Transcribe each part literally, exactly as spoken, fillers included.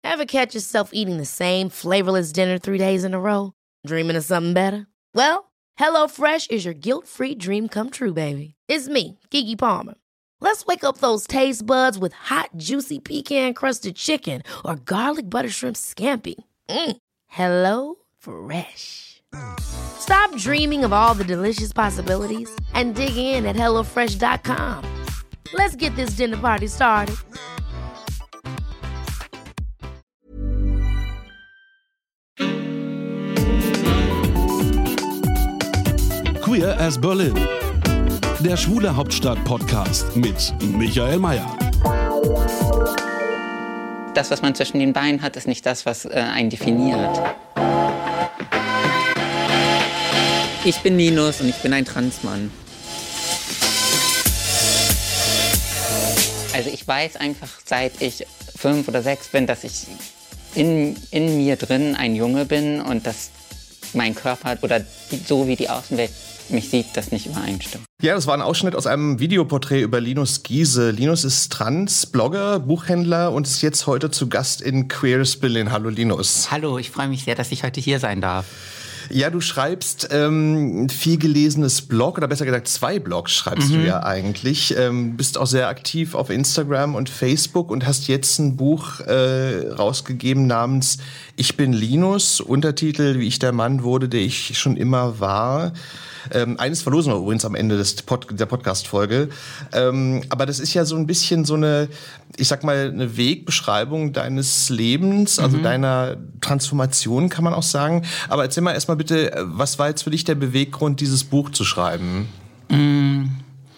Ever catch yourself eating the same flavorless dinner three days in a row? Dreaming of something better? Well, HelloFresh is your guilt-free dream come true, baby. It's me, Keke Palmer. Let's wake up those taste buds with hot, juicy pecan-crusted chicken or garlic butter shrimp scampi. Mm. Hello Fresh. Stop dreaming of all the delicious possibilities and dig in at hello fresh dot com. Let's get this dinner party started. Queer as Berlin. Der Schwule Hauptstadt-Podcast mit Michael Mayer. Das, was man zwischen den Beinen hat, ist nicht das, was äh, einen definiert. Ich bin Linus und ich bin ein Transmann. Also ich weiß einfach, seit ich fünf oder sechs bin, dass ich in, in mir drin ein Junge bin und dass mein Körper oder so wie die Außenwelt mich sieht, das nicht übereinstimmt. Ja, das war ein Ausschnitt aus einem Videoporträt über Linus Giese. Linus ist Trans, Blogger, Buchhändler und ist jetzt heute zu Gast in Queer as Berlin. Hallo Linus. Hallo, ich freue mich sehr, dass ich heute hier sein darf. Ja, du schreibst ähm, ein viel gelesenes Blog, oder besser gesagt zwei Blogs schreibst mhm. du ja eigentlich. Ähm, bist auch sehr aktiv auf Instagram und Facebook und hast jetzt ein Buch äh, rausgegeben namens Ich bin Linus, Untertitel Wie ich der Mann wurde, der ich schon immer war. Ähm, eines verlosen wir übrigens am Ende des Pod- der Podcast-Folge. Ähm, aber das ist ja so ein bisschen so eine, ich sag mal, eine Wegbeschreibung deines Lebens, also mhm. deiner Transformation, kann man auch sagen. Aber erzähl mal erstmal bitte, was war jetzt für dich der Beweggrund, dieses Buch zu schreiben? Mhm.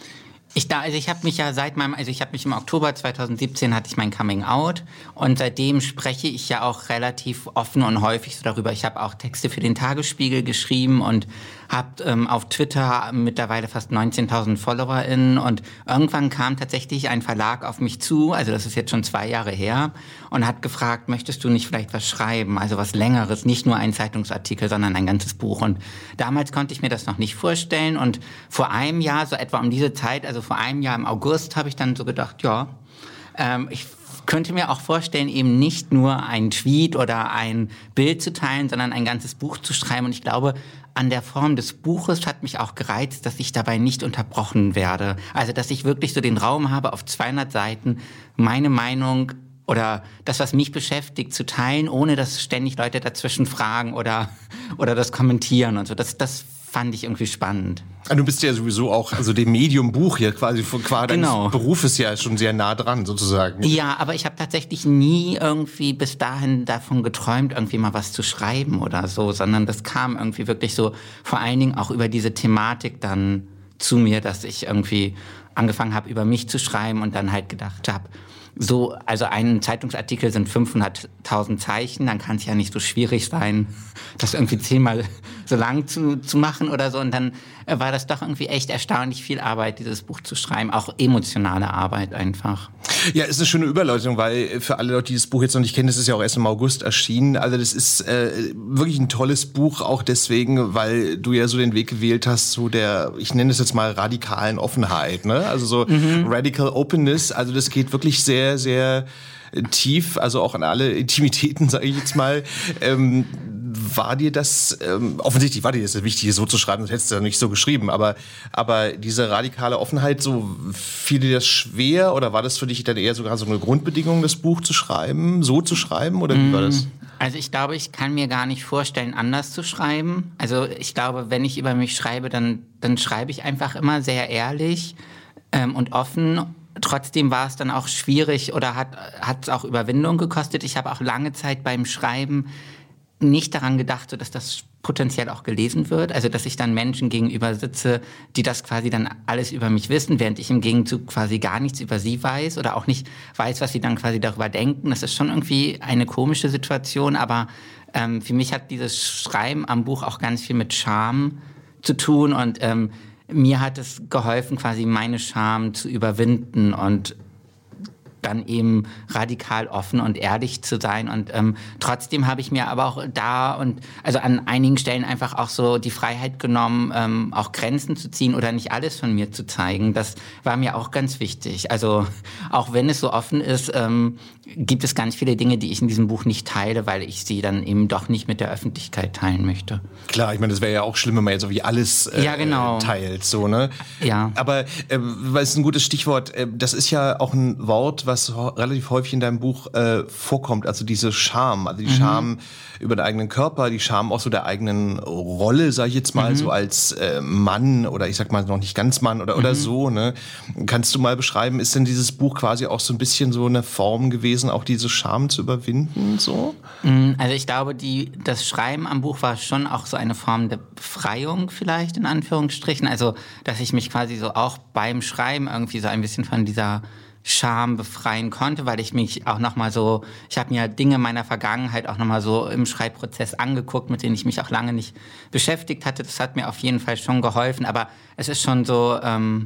Ich da, also ich habe mich ja seit meinem, also ich habe mich im Oktober zwanzig siebzehn hatte ich mein Coming Out und seitdem spreche ich ja auch relativ offen und häufig so darüber. Ich habe auch Texte für den Tagesspiegel geschrieben und habe ähm, auf Twitter mittlerweile fast neunzehntausend FollowerInnen und irgendwann kam tatsächlich ein Verlag auf mich zu, also das ist jetzt schon zwei Jahre her, und hat gefragt, möchtest du nicht vielleicht was schreiben, also was Längeres, nicht nur ein Zeitungsartikel, sondern ein ganzes Buch. Und damals konnte ich mir das noch nicht vorstellen und vor einem Jahr, so etwa um diese Zeit, also vor einem Jahr im August, habe ich dann so gedacht, ja, ähm, ich könnte mir auch vorstellen, eben nicht nur ein Tweet oder ein Bild zu teilen, sondern ein ganzes Buch zu schreiben. Und ich glaube, an der Form des Buches hat mich auch gereizt, dass ich dabei nicht unterbrochen werde. Also, dass ich wirklich so den Raum habe, auf zweihundert Seiten meine Meinung oder das, was mich beschäftigt, zu teilen, ohne dass ständig Leute dazwischen fragen oder, oder das kommentieren und so. Das, das fand ich irgendwie spannend. Du bist ja sowieso auch, also dem Medium Buch hier quasi von qua genau. deines Berufes ja schon sehr nah dran sozusagen. Ja, aber ich habe tatsächlich nie irgendwie bis dahin davon geträumt, irgendwie mal was zu schreiben oder so, sondern das kam irgendwie wirklich so vor allen Dingen auch über diese Thematik dann zu mir, dass ich irgendwie angefangen habe, über mich zu schreiben und dann halt gedacht habe, so, also ein Zeitungsartikel sind fünfhunderttausend Zeichen, dann kann es ja nicht so schwierig sein, das irgendwie zehnmal so lang zu, zu machen oder so. Und dann äh, war das doch irgendwie echt erstaunlich viel Arbeit, dieses Buch zu schreiben, auch emotionale Arbeit einfach. Ja, ist eine schöne Überleitung, weil für alle Leute, die das Buch jetzt noch nicht kennen, das ist ja auch erst im August erschienen. Also das ist äh, wirklich ein tolles Buch, auch deswegen, weil du ja so den Weg gewählt hast zu der, ich nenne es jetzt mal radikalen Offenheit, ne? Also so mhm. Radical Openness, also das geht wirklich sehr sehr, sehr tief, also auch an alle Intimitäten, sage ich jetzt mal. Ähm, war dir das, ähm, offensichtlich war dir das wichtig, so zu schreiben, sonst hättest du ja nicht so geschrieben, aber, aber diese radikale Offenheit, so fiel dir das schwer oder war das für dich dann eher sogar so eine Grundbedingung, das Buch zu schreiben, so zu schreiben oder wie war das? Also ich glaube, ich kann mir gar nicht vorstellen, anders zu schreiben. Also ich glaube, wenn ich über mich schreibe, dann, dann schreibe ich einfach immer sehr ehrlich ähm, und offen. Trotzdem war es dann auch schwierig oder hat es auch Überwindung gekostet. Ich habe auch lange Zeit beim Schreiben nicht daran gedacht, so dass das potenziell auch gelesen wird. Also dass ich dann Menschen gegenüber sitze, die das quasi dann alles über mich wissen, während ich im Gegenzug quasi gar nichts über sie weiß oder auch nicht weiß, was sie dann quasi darüber denken. Das ist schon irgendwie eine komische Situation, aber ähm, für mich hat dieses Schreiben am Buch auch ganz viel mit Scham zu tun und ähm, mir hat es geholfen, quasi meine Scham zu überwinden und dann eben radikal offen und ehrlich zu sein. Und ähm, trotzdem habe ich mir aber auch da und also an einigen Stellen einfach auch so die Freiheit genommen, ähm, auch Grenzen zu ziehen oder nicht alles von mir zu zeigen. Das war mir auch ganz wichtig. Also auch wenn es so offen ist, ähm, gibt es ganz viele Dinge, die ich in diesem Buch nicht teile, weil ich sie dann eben doch nicht mit der Öffentlichkeit teilen möchte. Klar, ich meine, das wäre ja auch schlimm, wenn man jetzt irgendwie alles äh, ja, genau. teilt. So, ne? Ja. Aber äh, weil es ein gutes Stichwort, äh, das ist ja auch ein Wort, was ho- relativ häufig in deinem Buch äh, vorkommt, also diese Scham, also die mhm. Scham über den eigenen Körper, die Scham auch so der eigenen Rolle, sag ich jetzt mal, mhm. so als äh, Mann oder ich sag mal noch nicht ganz Mann oder, mhm. oder so, ne? Kannst du mal beschreiben, ist denn dieses Buch quasi auch so ein bisschen so eine Form gewesen, auch diese Scham zu überwinden, so? Also ich glaube, die, das Schreiben am Buch war schon auch so eine Form der Befreiung vielleicht, in Anführungsstrichen, also dass ich mich quasi so auch beim Schreiben irgendwie so ein bisschen von dieser Scham befreien konnte, weil ich mich auch nochmal so, ich habe mir Dinge meiner Vergangenheit auch nochmal so im Schreibprozess angeguckt, mit denen ich mich auch lange nicht beschäftigt hatte. Das hat mir auf jeden Fall schon geholfen, aber es ist schon so, ähm,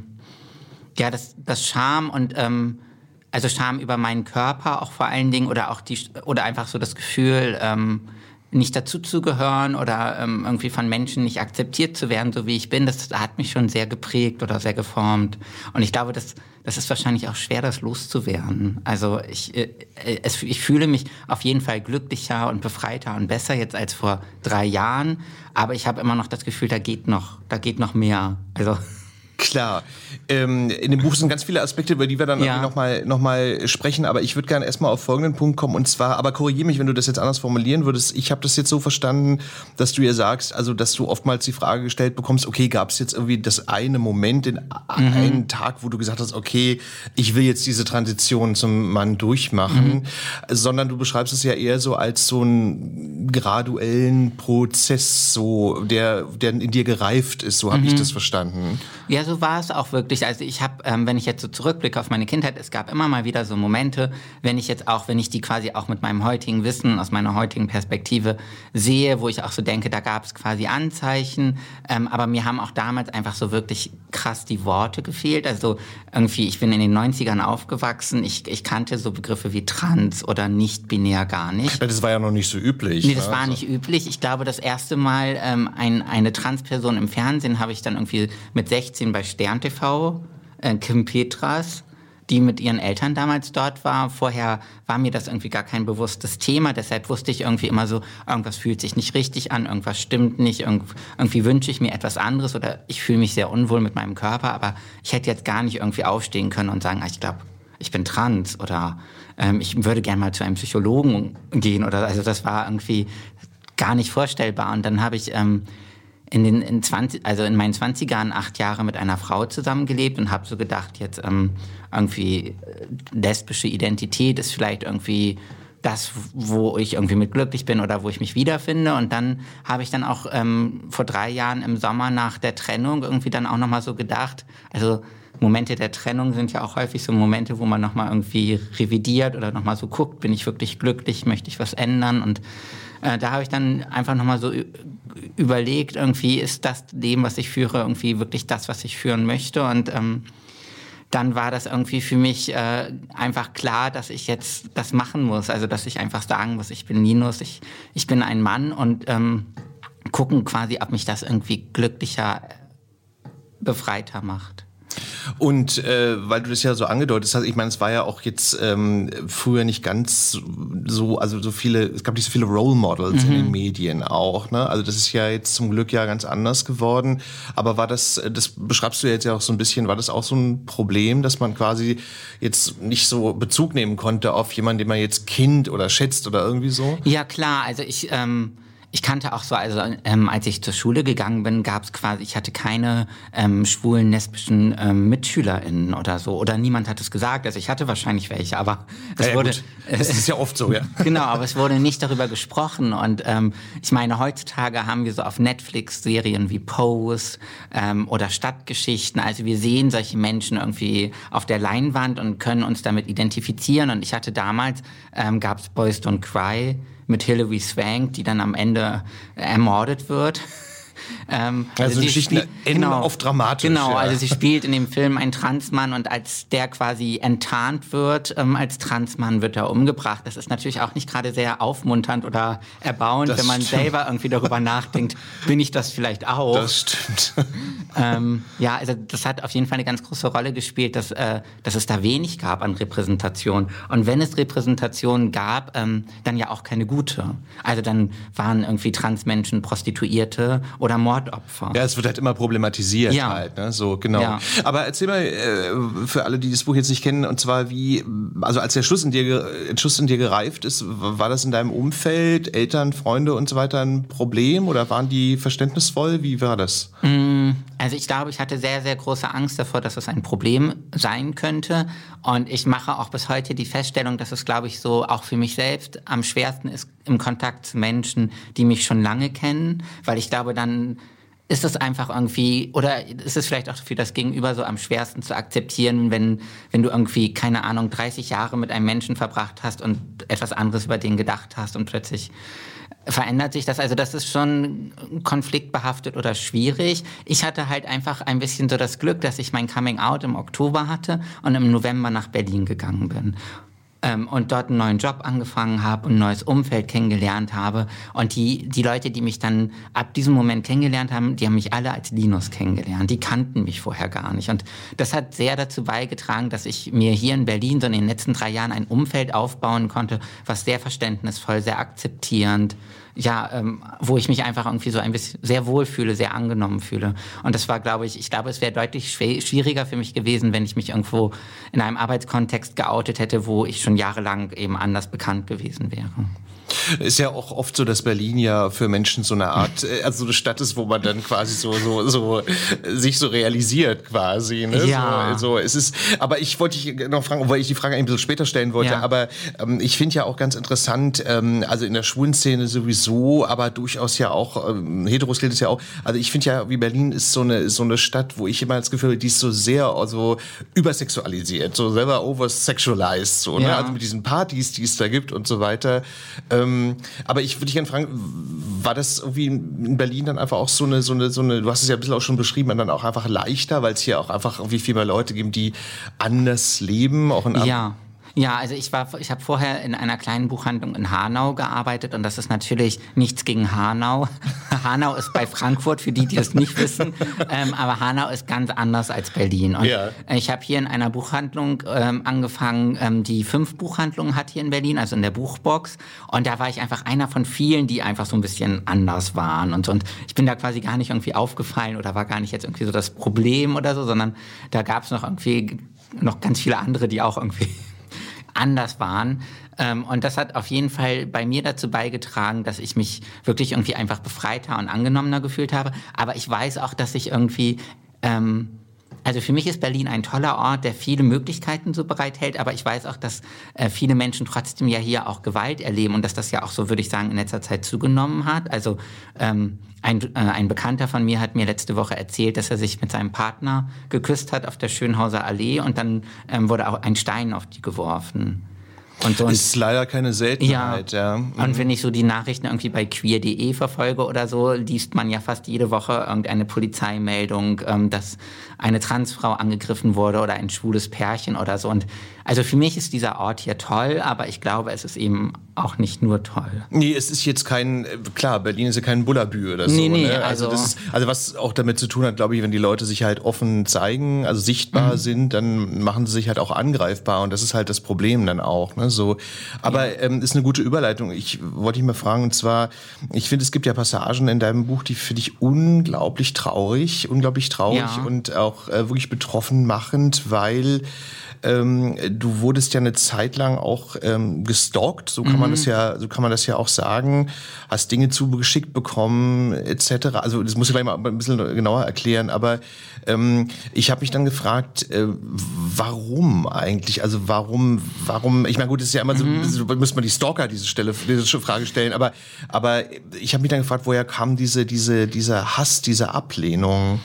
ja, das, das Scham und, ähm, also Scham über meinen Körper auch vor allen Dingen oder auch die, oder einfach so das Gefühl, ähm, nicht dazuzugehören oder ähm, irgendwie von Menschen nicht akzeptiert zu werden, so wie ich bin, das hat mich schon sehr geprägt oder sehr geformt. Und ich glaube, das, das ist wahrscheinlich auch schwer, das loszuwerden. Also ich, äh, es, ich fühle mich auf jeden Fall glücklicher und befreiter und besser jetzt als vor drei Jahren. Aber ich habe immer noch das Gefühl, da geht noch, da geht noch mehr. Also Klar. Ähm, in dem Buch sind ganz viele Aspekte, über die wir dann ja. nochmal noch mal sprechen, aber ich würde gerne erstmal auf folgenden Punkt kommen und zwar, aber korrigiere mich, wenn du das jetzt anders formulieren würdest, ich habe das jetzt so verstanden, dass du ja sagst, also dass du oftmals die Frage gestellt bekommst, okay, gab es jetzt irgendwie das eine Moment, den mhm. einen Tag, wo du gesagt hast, okay, ich will jetzt diese Transition zum Mann durchmachen, mhm. sondern du beschreibst es ja eher so als so einen graduellen Prozess, so der, der in dir gereift ist, so habe mhm. ich das verstanden. Ja, so war es auch wirklich. Also ich habe, ähm, wenn ich jetzt so zurückblicke auf meine Kindheit, es gab immer mal wieder so Momente, wenn ich jetzt auch, wenn ich die quasi auch mit meinem heutigen Wissen, aus meiner heutigen Perspektive sehe, wo ich auch so denke, da gab es quasi Anzeichen, ähm, aber mir haben auch damals einfach so wirklich krass die Worte gefehlt. Also irgendwie, ich bin in den neunzigern aufgewachsen, ich, ich kannte so Begriffe wie trans oder nicht-binär gar nicht. Das war ja noch nicht so üblich. Nee, das ne? war also. nicht üblich. Ich glaube, das erste Mal ähm, ein, eine Transperson im Fernsehen habe ich dann irgendwie mit sechzehn bei Stern T V, äh, Kim Petras, die mit ihren Eltern damals dort war. Vorher war mir das irgendwie gar kein bewusstes Thema, deshalb wusste ich irgendwie immer so, irgendwas fühlt sich nicht richtig an, irgendwas stimmt nicht, irgendwie wünsche ich mir etwas anderes oder ich fühle mich sehr unwohl mit meinem Körper, aber ich hätte jetzt gar nicht irgendwie aufstehen können und sagen, ich glaube, ich bin trans oder ähm, ich würde gerne mal zu einem Psychologen gehen oder also das war irgendwie gar nicht vorstellbar. Und dann habe ich ähm, in den in zwanzig, also in meinen zwanzigern acht Jahre mit einer Frau zusammengelebt und habe so gedacht, jetzt ähm, irgendwie lesbische Identität ist vielleicht irgendwie das, wo ich irgendwie mit glücklich bin oder wo ich mich wiederfinde. Und dann habe ich dann auch ähm, vor drei Jahren im Sommer nach der Trennung irgendwie dann auch nochmal so gedacht, also Momente der Trennung sind ja auch häufig so Momente, wo man nochmal irgendwie revidiert oder nochmal so guckt, bin ich wirklich glücklich, möchte ich was ändern? Und äh, da habe ich dann einfach nochmal so überlegt, irgendwie ist das Leben, was ich führe, irgendwie wirklich das, was ich führen möchte. Und ähm, dann war das irgendwie für mich äh, einfach klar, dass ich jetzt das machen muss. Also dass ich einfach sagen muss, ich bin Linus, ich, ich bin ein Mann und ähm, gucken quasi, ob mich das irgendwie glücklicher, befreiter macht. Und äh, weil du das ja so angedeutet hast, ich meine, es war ja auch jetzt ähm, früher nicht ganz so, also so viele, es gab nicht so viele Role Models mhm. in den Medien auch, ne? Also das ist ja jetzt zum Glück ja ganz anders geworden. Aber war das, das beschreibst du jetzt ja auch so ein bisschen, war das auch so ein Problem, dass man quasi jetzt nicht so Bezug nehmen konnte auf jemanden, den man jetzt kennt oder schätzt oder irgendwie so? Ja klar, also ich ähm Ich kannte auch so, also ähm, als ich zur Schule gegangen bin, gab es quasi, ich hatte keine ähm, schwulen, lesbischen ähm, MitschülerInnen oder so. Oder niemand hat es gesagt. Also ich hatte wahrscheinlich welche, aber es ja, wurde. Gut. Das ist ja oft so, ja. Genau, aber es wurde nicht darüber gesprochen. Und ähm, ich meine, heutzutage haben wir so auf Netflix Serien wie Pose ähm, oder Stadtgeschichten. Also wir sehen solche Menschen irgendwie auf der Leinwand und können uns damit identifizieren. Und ich hatte damals, ähm, gab es Boys Don't Cry mit Hilary Swank, die dann am Ende ermordet wird. ähm, also, also die Geschichten enden genau, oft dramatisch. Genau, ja. also sie spielt in dem Film einen Transmann und als der quasi enttarnt wird, ähm, als Transmann wird er umgebracht. Das ist natürlich auch nicht gerade sehr aufmunternd oder erbauend, das wenn man stimmt. selber irgendwie darüber nachdenkt, bin ich das vielleicht auch? Das stimmt. Ähm, ja, also das hat auf jeden Fall eine ganz große Rolle gespielt, dass, äh, dass es da wenig gab an Repräsentation. Und wenn es Repräsentation gab, ähm, dann ja auch keine gute. Also dann waren irgendwie Transmenschen Prostituierte oder Mordopfer. Ja, es wird halt immer problematisiert ja. halt, ne? So, genau. Ja. Aber erzähl mal, äh, für alle, die das Buch jetzt nicht kennen, und zwar wie, also als der Schluss in dir, Entschluss in dir gereift ist, war das in deinem Umfeld, Eltern, Freunde und so weiter ein Problem oder waren die verständnisvoll? Wie war das? Also ich glaube, ich hatte sehr, sehr große Angst davor, dass es ein Problem sein könnte. Und ich mache auch bis heute die Feststellung, dass es, glaube ich, so auch für mich selbst am schwersten ist im Kontakt zu Menschen, die mich schon lange kennen. Weil ich glaube, dann ist es einfach irgendwie, oder ist es vielleicht auch für das Gegenüber so am schwersten zu akzeptieren, wenn, wenn du irgendwie, keine Ahnung, dreißig Jahre mit einem Menschen verbracht hast und etwas anderes über den gedacht hast und plötzlich verändert sich das. Also das ist schon konfliktbehaftet oder schwierig. Ich hatte halt einfach ein bisschen so das Glück, dass ich mein Coming-out im Oktober hatte und im November nach Berlin gegangen bin. Ähm, und dort einen neuen Job angefangen habe und ein neues Umfeld kennengelernt habe. Und die, die Leute, die mich dann ab diesem Moment kennengelernt haben, die haben mich alle als Linus kennengelernt. Die kannten mich vorher gar nicht. Und das hat sehr dazu beigetragen, dass ich mir hier in Berlin so in den letzten drei Jahren ein Umfeld aufbauen konnte, was sehr verständnisvoll, sehr akzeptierend, ja, ähm, wo ich mich einfach irgendwie so ein bisschen sehr wohl fühle, sehr angenommen fühle. Und das war, glaube ich, ich glaube, es wäre deutlich schw- schwieriger für mich gewesen, wenn ich mich irgendwo in einem Arbeitskontext geoutet hätte, wo ich schon jahrelang eben anders bekannt gewesen wäre. Ist ja auch oft so, dass Berlin ja für Menschen so eine Art, also eine Stadt ist, wo man dann quasi so so so sich so realisiert quasi. Ne? Ja. So, so es ist. Aber ich wollte dich noch fragen, weil ich die Frage ein bisschen später stellen wollte. Ja. Aber ähm, ich finde ja auch ganz interessant, ähm, also in der schwulen Szene sowieso, aber durchaus ja auch ähm, Heteros gilt es ja auch. Also ich finde ja, wie Berlin ist so eine so eine Stadt, wo ich immer das Gefühl habe, die ist so sehr also übersexualisiert, so selber oversexualized, so ne? Ja. Also mit diesen Partys, die es da gibt und so weiter. Ähm, aber ich würde dich gerne fragen, war das irgendwie in Berlin dann einfach auch so eine, so eine, so eine, du hast es ja ein bisschen auch schon beschrieben, dann auch einfach leichter, weil es hier auch einfach irgendwie viel mehr Leute gibt, die anders leben, auch in Ja. Ja, also ich war, ich habe vorher in einer kleinen Buchhandlung in Hanau gearbeitet und das ist natürlich nichts gegen Hanau. Hanau ist bei Frankfurt, für die, die das nicht wissen, ähm, aber Hanau ist ganz anders als Berlin. Und ja. ich habe hier in einer Buchhandlung ähm, angefangen, ähm, die fünf Buchhandlungen hat hier in Berlin, also in der Buchbox. Und da war ich einfach einer von vielen, die einfach so ein bisschen anders waren. Und, und ich bin da quasi gar nicht irgendwie aufgefallen oder war gar nicht jetzt irgendwie so das Problem oder so, sondern da gab es noch irgendwie noch ganz viele andere, die auch irgendwie anders waren. Ähm, und das hat auf jeden Fall bei mir dazu beigetragen, dass ich mich wirklich irgendwie einfach befreiter und angenommener gefühlt habe. Aber ich weiß auch, dass ich irgendwie, ähm, also für mich ist Berlin ein toller Ort, der viele Möglichkeiten so bereithält, aber ich weiß auch, dass äh, viele Menschen trotzdem ja hier auch Gewalt erleben und dass das ja auch so, würde ich sagen, in letzter Zeit zugenommen hat. Also ähm, ein, äh, ein Bekannter von mir hat mir letzte Woche erzählt, dass er sich mit seinem Partner geküsst hat auf der Schönhauser Allee und dann ähm, wurde auch ein Stein auf die geworfen. Und so. Ist leider keine Seltenheit, ja. ja. Mhm. Und wenn ich so die Nachrichten irgendwie bei queer punkt de verfolge oder so, liest man ja fast jede Woche irgendeine Polizeimeldung, ähm, dass eine Transfrau angegriffen wurde oder ein schwules Pärchen oder so. Und also für mich ist dieser Ort hier toll, aber ich glaube, es ist eben auch nicht nur toll. Nee, es ist jetzt kein, klar, Berlin ist ja kein Bullabü oder so. Nee, nee, ne? also, also, das ist, also was auch damit zu tun hat, glaube ich, wenn die Leute sich halt offen zeigen, also sichtbar mhm. sind, dann machen sie sich halt auch angreifbar und das ist halt das Problem dann auch. Ne? So, aber ja. ähm, ist eine gute Überleitung. Ich wollte dich mal fragen, und zwar, ich finde, es gibt ja Passagen in deinem Buch, die finde ich unglaublich traurig, unglaublich traurig ja. und auch äh, wirklich betroffen machend, weil Ähm, du wurdest ja eine Zeit lang auch ähm, gestalkt, so kann mhm. man das ja, so kann man das ja auch sagen, hast Dinge zugeschickt bekommen et cetera. Also das muss ich gleich mal ein bisschen genauer erklären, aber ähm, ich habe mich dann gefragt, äh, warum eigentlich? Also warum, warum? Ich meine, gut, das ist ja immer mhm. so, müsste man die Stalker diese Stelle, diese Frage stellen, aber aber ich habe mich dann gefragt, woher kam diese diese dieser Hass, diese Ablehnung?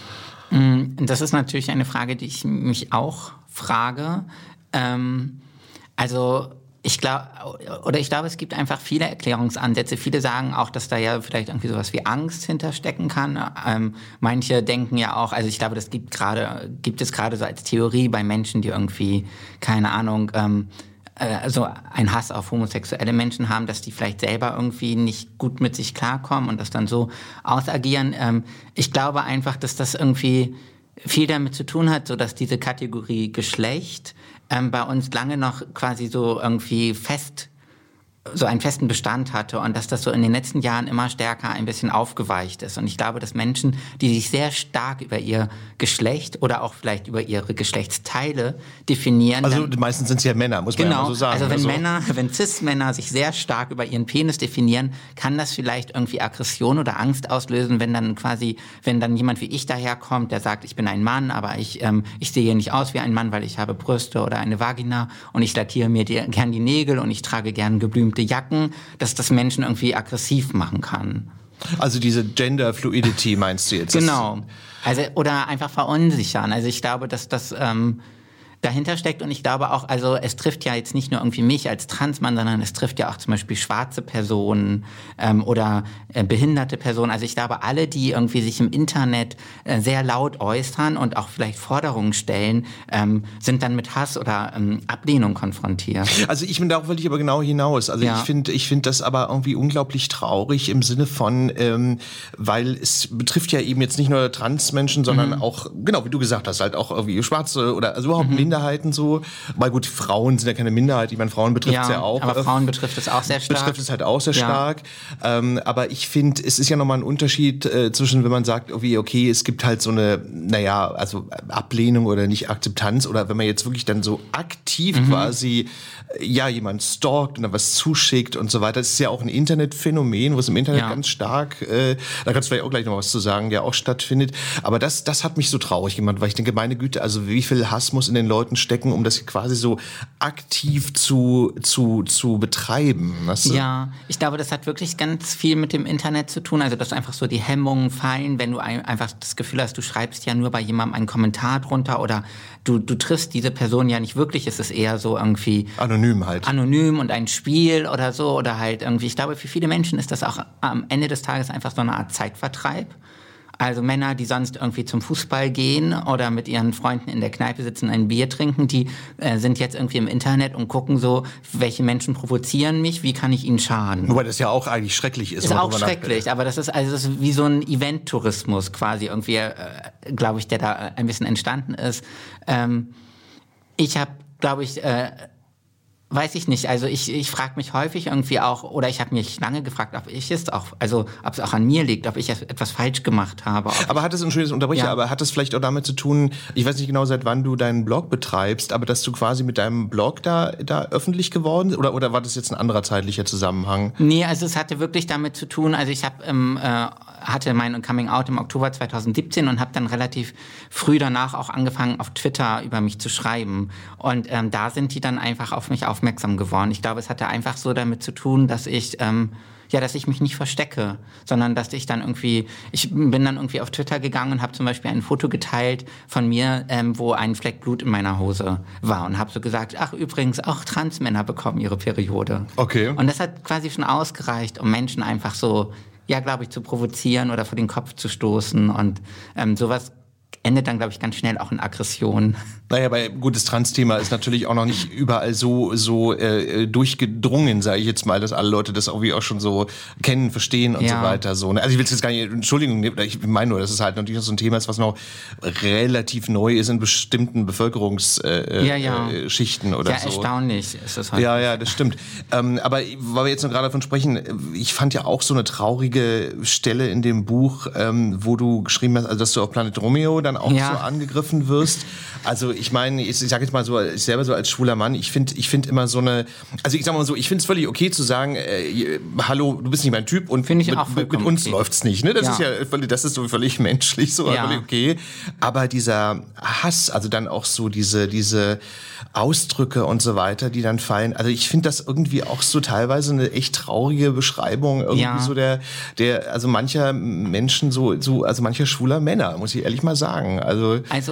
Das ist natürlich eine Frage, die ich mich auch frage. Ähm, also Ich glaube, oder ich glaube, es gibt einfach viele Erklärungsansätze. Viele sagen auch, dass da ja vielleicht irgendwie sowas wie Angst hinterstecken kann. Ähm, manche denken ja auch, also ich glaube, das gibt gerade, gibt es gerade so als Theorie bei Menschen, die irgendwie, keine Ahnung, ähm, also einen Hass auf homosexuelle Menschen haben, dass die vielleicht selber irgendwie nicht gut mit sich klarkommen und das dann so ausagieren. Ähm, ich glaube einfach, dass das irgendwie viel damit zu tun hat, so dass diese Kategorie Geschlecht ähm, bei uns lange noch quasi so irgendwie fest, so einen festen Bestand hatte und dass das so in den letzten Jahren immer stärker ein bisschen aufgeweicht ist. Und ich glaube, dass Menschen, die sich sehr stark über ihr Geschlecht oder auch vielleicht über ihre Geschlechtsteile definieren. Also meistens sind es ja Männer, muss man genau, ja mal so sagen. Also wenn also. Männer, wenn Cis-Männer sich sehr stark über ihren Penis definieren, kann das vielleicht irgendwie Aggression oder Angst auslösen, wenn dann quasi, wenn dann jemand wie ich daherkommt, der sagt, ich bin ein Mann, aber ich, ähm, ich sehe nicht aus wie ein Mann, weil ich habe Brüste oder eine Vagina und ich lackiere mir die, gern die Nägel und ich trage gern geblümte Jacken, dass das Menschen irgendwie aggressiv machen kann. Also diese Gender Fluidity meinst du jetzt? Genau. Also, oder einfach verunsichern. Also ich glaube, dass das ähm, dahinter steckt und ich glaube auch, also es trifft ja jetzt nicht nur irgendwie mich als Transmann, sondern es trifft ja auch zum Beispiel schwarze Personen ähm, oder äh, behinderte Personen. Also ich glaube, alle, die irgendwie sich im Internet äh, sehr laut äußern und auch vielleicht Forderungen stellen, ähm, sind dann mit Hass oder ähm, Ablehnung konfrontiert. Also ich bin darauf will ich aber genau hinaus. Also ja. ich finde ich finde das aber irgendwie unglaublich traurig im Sinne von, ähm, weil es betrifft ja eben jetzt nicht nur Transmenschen, sondern mhm. auch, genau wie du gesagt hast, halt auch irgendwie Schwarze oder also überhaupt mhm. Minderheiten so. Weil gut, Frauen sind ja keine Minderheit. Ich meine, Frauen betrifft es ja, ja auch. aber Frauen betrifft es auch sehr stark. Betrifft es halt auch sehr ja. stark. Ähm, aber ich finde, es ist ja nochmal ein Unterschied äh, zwischen, wenn man sagt, irgendwie, okay, es gibt halt so eine, naja, also Ablehnung oder nicht Akzeptanz oder wenn man jetzt wirklich dann so aktiv mhm. quasi, ja, jemand stalkt und dann was zuschickt und so weiter. Das ist ja auch ein Internetphänomen, wo es im Internet ja. ganz stark, äh, da kannst du vielleicht auch gleich noch was zu sagen, ja auch stattfindet. Aber das, das hat mich so traurig gemacht, weil ich denke, meine Güte, also wie viel Hass muss in den Leuten stecken, um das quasi so aktiv zu, zu, zu betreiben. Weißt du? Ja, ich glaube, das hat wirklich ganz viel mit dem Internet zu tun. Also, dass einfach so die Hemmungen fallen, wenn du ein, einfach das Gefühl hast, du schreibst ja nur bei jemandem einen Kommentar drunter oder du, du triffst diese Person ja nicht wirklich. Es ist eher so irgendwie anonym halt. Anonym und ein Spiel oder so oder halt irgendwie. Ich glaube, für viele Menschen ist das auch am Ende des Tages einfach so eine Art Zeitvertreib. Also Männer, die sonst irgendwie zum Fußball gehen oder mit ihren Freunden in der Kneipe sitzen, ein Bier trinken, die äh, sind jetzt irgendwie im Internet und gucken so, welche Menschen provozieren mich, wie kann ich ihnen schaden. Wobei das ja auch eigentlich schrecklich ist. Ist auch schrecklich, aber das ist also das ist wie so ein Event-Tourismus quasi irgendwie, äh, glaube ich, der da ein bisschen entstanden ist. Ähm, ich habe, glaube ich, äh, weiß ich nicht. Also ich, ich frage mich häufig irgendwie auch, oder ich habe mich lange gefragt, ob ich es auch, also ob es auch an mir liegt, ob ich etwas falsch gemacht habe. Aber hat es, Entschuldigung, unterbreche, ja. aber hat es vielleicht auch damit zu tun, ich weiß nicht genau, seit wann du deinen Blog betreibst, aber dass du quasi mit deinem Blog da, da öffentlich geworden oder, oder war das jetzt ein anderer zeitlicher Zusammenhang? Nee, also es hatte wirklich damit zu tun, also ich habe ähm, äh, hatte mein Coming Out im Oktober zwanzig siebzehn und habe dann relativ früh danach auch angefangen, auf Twitter über mich zu schreiben. Und ähm, da sind die dann einfach auf mich aufmerksam geworden. Ich glaube, es hatte einfach so damit zu tun, dass ich ähm, ja, dass ich mich nicht verstecke, sondern dass ich dann irgendwie, ich bin dann irgendwie auf Twitter gegangen und habe zum Beispiel ein Foto geteilt von mir, ähm, wo ein Fleck Blut in meiner Hose war und habe so gesagt, ach übrigens, auch Transmänner bekommen ihre Periode. Okay. Und das hat quasi schon ausgereicht, um Menschen einfach so, ja, glaube ich, zu provozieren oder vor den Kopf zu stoßen und ähm, sowas endet dann, glaube ich, ganz schnell auch in Aggression. Naja, aber gut, das Trans-Thema ist natürlich auch noch nicht überall so so äh, durchgedrungen, sage ich jetzt mal, dass alle Leute das irgendwie auch schon so kennen, verstehen und ja. so weiter. So, ne? Also ich will es jetzt gar nicht, Entschuldigung, ich meine nur, dass es halt natürlich so ein Thema ist, was noch relativ neu ist in bestimmten Bevölkerungsschichten äh, ja, ja. äh, Schichten oder ja, so. Ja, erstaunlich ist das halt. Ja, ja, das stimmt. ähm, aber weil wir jetzt noch gerade davon sprechen, ich fand ja auch so eine traurige Stelle in dem Buch, ähm, wo du geschrieben hast, also dass du auf Planet Romeo dann auch ja. so angegriffen wirst. Also ich meine, ich, ich sage jetzt mal so, ich selber so als schwuler Mann, ich finde ich finde immer so eine, also ich sag mal so, ich finde es völlig okay zu sagen, äh, hallo, du bist nicht mein Typ und find ich mit, auch mit, mit uns okay. läuft's nicht. Ne? Das ja. ist ja völlig, das ist so völlig menschlich, so ja. völlig okay. Aber dieser Hass, also dann auch so diese diese Ausdrücke und so weiter, die dann fallen, also ich finde das irgendwie auch so teilweise eine echt traurige Beschreibung irgendwie ja. so der der also mancher Menschen so so also mancher schwuler Männer, muss ich ehrlich mal sagen. Also also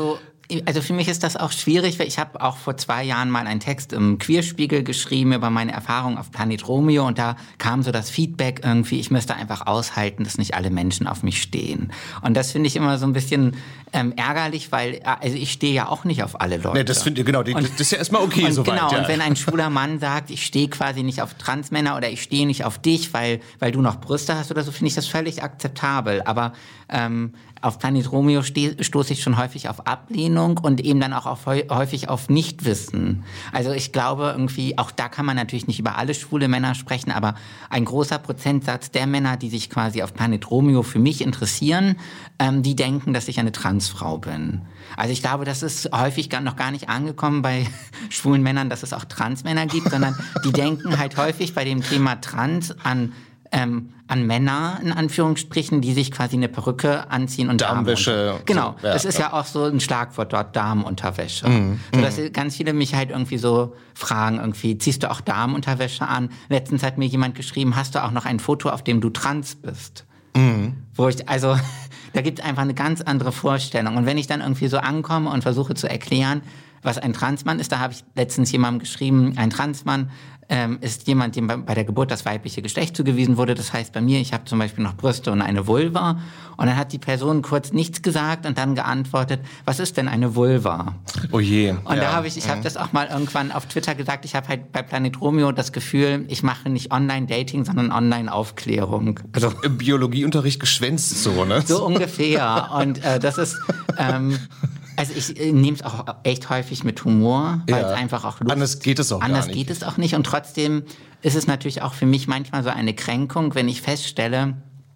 Also für mich ist das auch schwierig, weil ich habe auch vor zwei Jahren mal einen Text im Queerspiegel geschrieben über meine Erfahrung auf Planet Romeo und da kam so das Feedback irgendwie, ich müsste einfach aushalten, dass nicht alle Menschen auf mich stehen. Und das finde ich immer so ein bisschen ähm, ärgerlich, weil also ich stehe ja auch nicht auf alle Leute. Nee, das finde genau, das ist ja erstmal okay und soweit. Genau, ja. und wenn ein schwuler Mann sagt, ich stehe quasi nicht auf Transmänner oder ich stehe nicht auf dich, weil, weil du noch Brüste hast oder so, finde ich das völlig akzeptabel. Aber ähm, auf Planet Romeo stoße ich schon häufig auf Ablehnung und eben dann auch auf, häufig auf Nichtwissen. Also ich glaube irgendwie, auch da kann man natürlich nicht über alle schwule Männer sprechen, aber ein großer Prozentsatz der Männer, die sich quasi auf Planet Romeo für mich interessieren, ähm, die denken, dass ich eine Transfrau bin. Also ich glaube, das ist häufig gar, noch gar nicht angekommen bei schwulen Männern, dass es auch Transmänner gibt, sondern die denken halt häufig bei dem Thema Trans an Ähm, an Männer, in Anführungsstrichen, die sich quasi eine Perücke anziehen und Darmwäsche. Darm genau, so, ja, das ist ja. ja auch so ein Schlagwort dort, Darmunterwäsche. Mhm. So, dass ganz viele mich halt irgendwie so fragen, irgendwie, ziehst du auch Darmunterwäsche an? Letztens hat mir jemand geschrieben, hast du auch noch ein Foto, auf dem du trans bist? Mhm. Wo ich, also, da gibt es einfach eine ganz andere Vorstellung. Und wenn ich dann irgendwie so ankomme und versuche zu erklären, was ein Transmann ist, da habe ich letztens jemandem geschrieben, ein Transmann ähm, ist jemand, dem bei, bei der Geburt das weibliche Geschlecht zugewiesen wurde. Das heißt bei mir, ich habe zum Beispiel noch Brüste und eine Vulva. Und dann hat die Person kurz nichts gesagt und dann geantwortet, was ist denn eine Vulva? Oh je. Und ja. da habe ich, ich habe das auch mal irgendwann auf Twitter gesagt, ich habe halt bei Planet Romeo das Gefühl, ich mache nicht Online-Dating, sondern Online-Aufklärung. Also, im Biologieunterricht geschwänzt so, ne? So ungefähr. Und äh, das ist... Ähm, Also ich äh, nehme es auch echt häufig mit Humor, weil ja. es einfach auch Lust... Anders geht es auch Anders gar nicht. geht es auch nicht. Und trotzdem ist es natürlich auch für mich manchmal so eine Kränkung, wenn ich feststelle,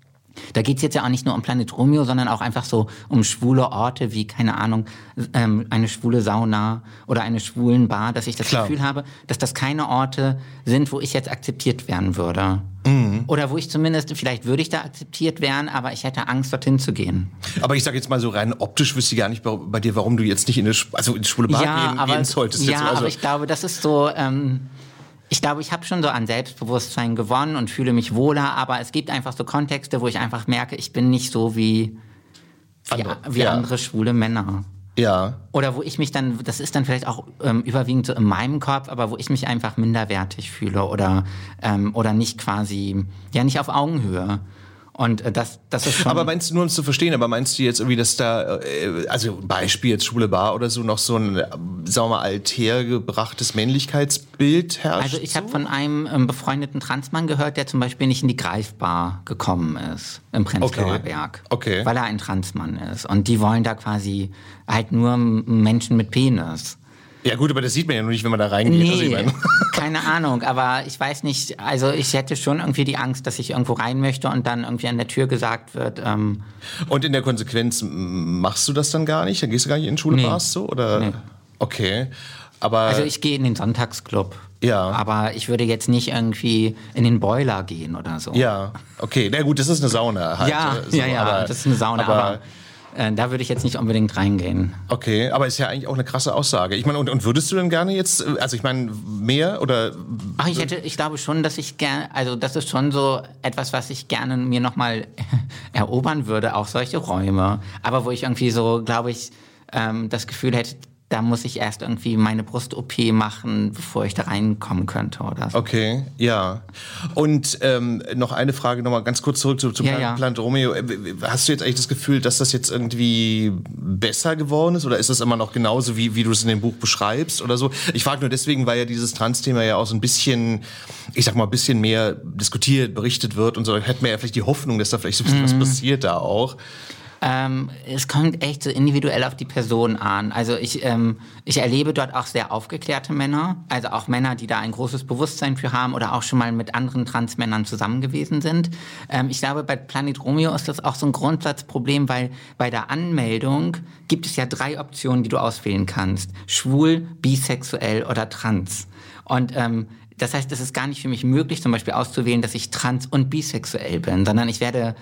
da geht es jetzt ja auch nicht nur um Planet Romeo, sondern auch einfach so um schwule Orte wie, keine Ahnung, ähm, eine schwule Sauna oder eine schwulen Bar, dass ich das Klar. Gefühl habe, dass das keine Orte sind, wo ich jetzt akzeptiert werden würde. Mhm. Oder wo ich zumindest, vielleicht würde ich da akzeptiert werden, aber ich hätte Angst, dorthin zu gehen. Aber ich sage jetzt mal so rein optisch wüsste ich gar nicht bei, bei dir, warum du jetzt nicht in eine, also in eine schwule Bar ja, gehen, aber, gehen solltest. Ja, jetzt. Also, aber ich glaube, das ist so... Ähm, Ich glaube, ich habe schon so an Selbstbewusstsein gewonnen und fühle mich wohler, aber es gibt einfach so Kontexte, wo ich einfach merke, ich bin nicht so wie, wie, andere, wie ja. andere schwule Männer. Ja. Oder wo ich mich dann, das ist dann vielleicht auch ähm, überwiegend so in meinem Kopf, aber wo ich mich einfach minderwertig fühle oder, ähm, oder nicht quasi, ja nicht auf Augenhöhe. Und äh, das, das ist schon... Aber meinst du, nur um es zu verstehen, aber meinst du jetzt irgendwie, dass da, äh, also Beispiel jetzt schwule Bar oder so, noch so ein, äh, sagen wir mal, althergebrachtes Männlichkeitsbild herrscht? Also ich habe von einem ähm, befreundeten Transmann gehört, der zum Beispiel nicht in die Greifbar gekommen ist im Prenzlauer Okay. Berg, Okay. weil er ein Transmann ist. Und die wollen da quasi halt nur Menschen mit Penis. Ja gut, aber das sieht man ja nur nicht, wenn man da reingeht. Also ich Nee, meine. keine Ahnung, aber ich weiß nicht, also ich hätte schon irgendwie die Angst, dass ich irgendwo rein möchte und dann irgendwie an der Tür gesagt wird, ähm, Und in der Konsequenz m, machst du das dann gar nicht? Dann gehst du gar nicht in schwule Nee. Bars so? Oder? Nee. Okay. Aber also ich gehe in den Sonntagsclub. Ja. Aber ich würde jetzt nicht irgendwie in den Boiler gehen oder so. ja, okay. Na gut, das ist eine Sauna halt. Ja, so, ja, ja, aber, das ist eine Sauna, aber, aber, äh, da würde ich jetzt nicht unbedingt reingehen. Okay, aber ist ja eigentlich auch eine krasse Aussage. Ich meine, und, und würdest du denn gerne jetzt, also ich meine, mehr oder... Ach, ich hätte, ich glaube schon, dass ich gerne, also das ist schon so etwas, was ich gerne mir nochmal erobern würde, auch solche Räume. Aber wo ich irgendwie so, glaube ich, ähm, das Gefühl hätte, da muss ich erst irgendwie meine Brust-O P machen, bevor ich da reinkommen könnte oder so. Okay, ja. Und ähm, noch eine Frage, nochmal ganz kurz zurück zu, zu Ja, Plan, ja. Planet Romeo. Hast du jetzt eigentlich das Gefühl, dass das jetzt irgendwie besser geworden ist oder ist das immer noch genauso, wie, wie du es in dem Buch beschreibst oder so? Ich frage nur deswegen, weil ja dieses Trans-Thema ja auch so ein bisschen, ich sag mal, ein bisschen mehr diskutiert, berichtet wird und so. Hätten wir ja vielleicht die Hoffnung, dass da vielleicht so ein bisschen Mhm. was passiert da auch. Ähm, es kommt echt so individuell auf die Person an. Also ich, ähm, ich erlebe dort auch sehr aufgeklärte Männer, also auch Männer, die da ein großes Bewusstsein für haben oder auch schon mal mit anderen Transmännern zusammen gewesen sind. Ähm, ich glaube, bei Planet Romeo ist das auch so ein Grundsatzproblem, weil bei der Anmeldung gibt es ja drei Optionen, die du auswählen kannst. Schwul, bisexuell oder trans. Und ähm, das heißt, es ist gar nicht für mich möglich, zum Beispiel auszuwählen, dass ich trans und bisexuell bin, sondern ich werde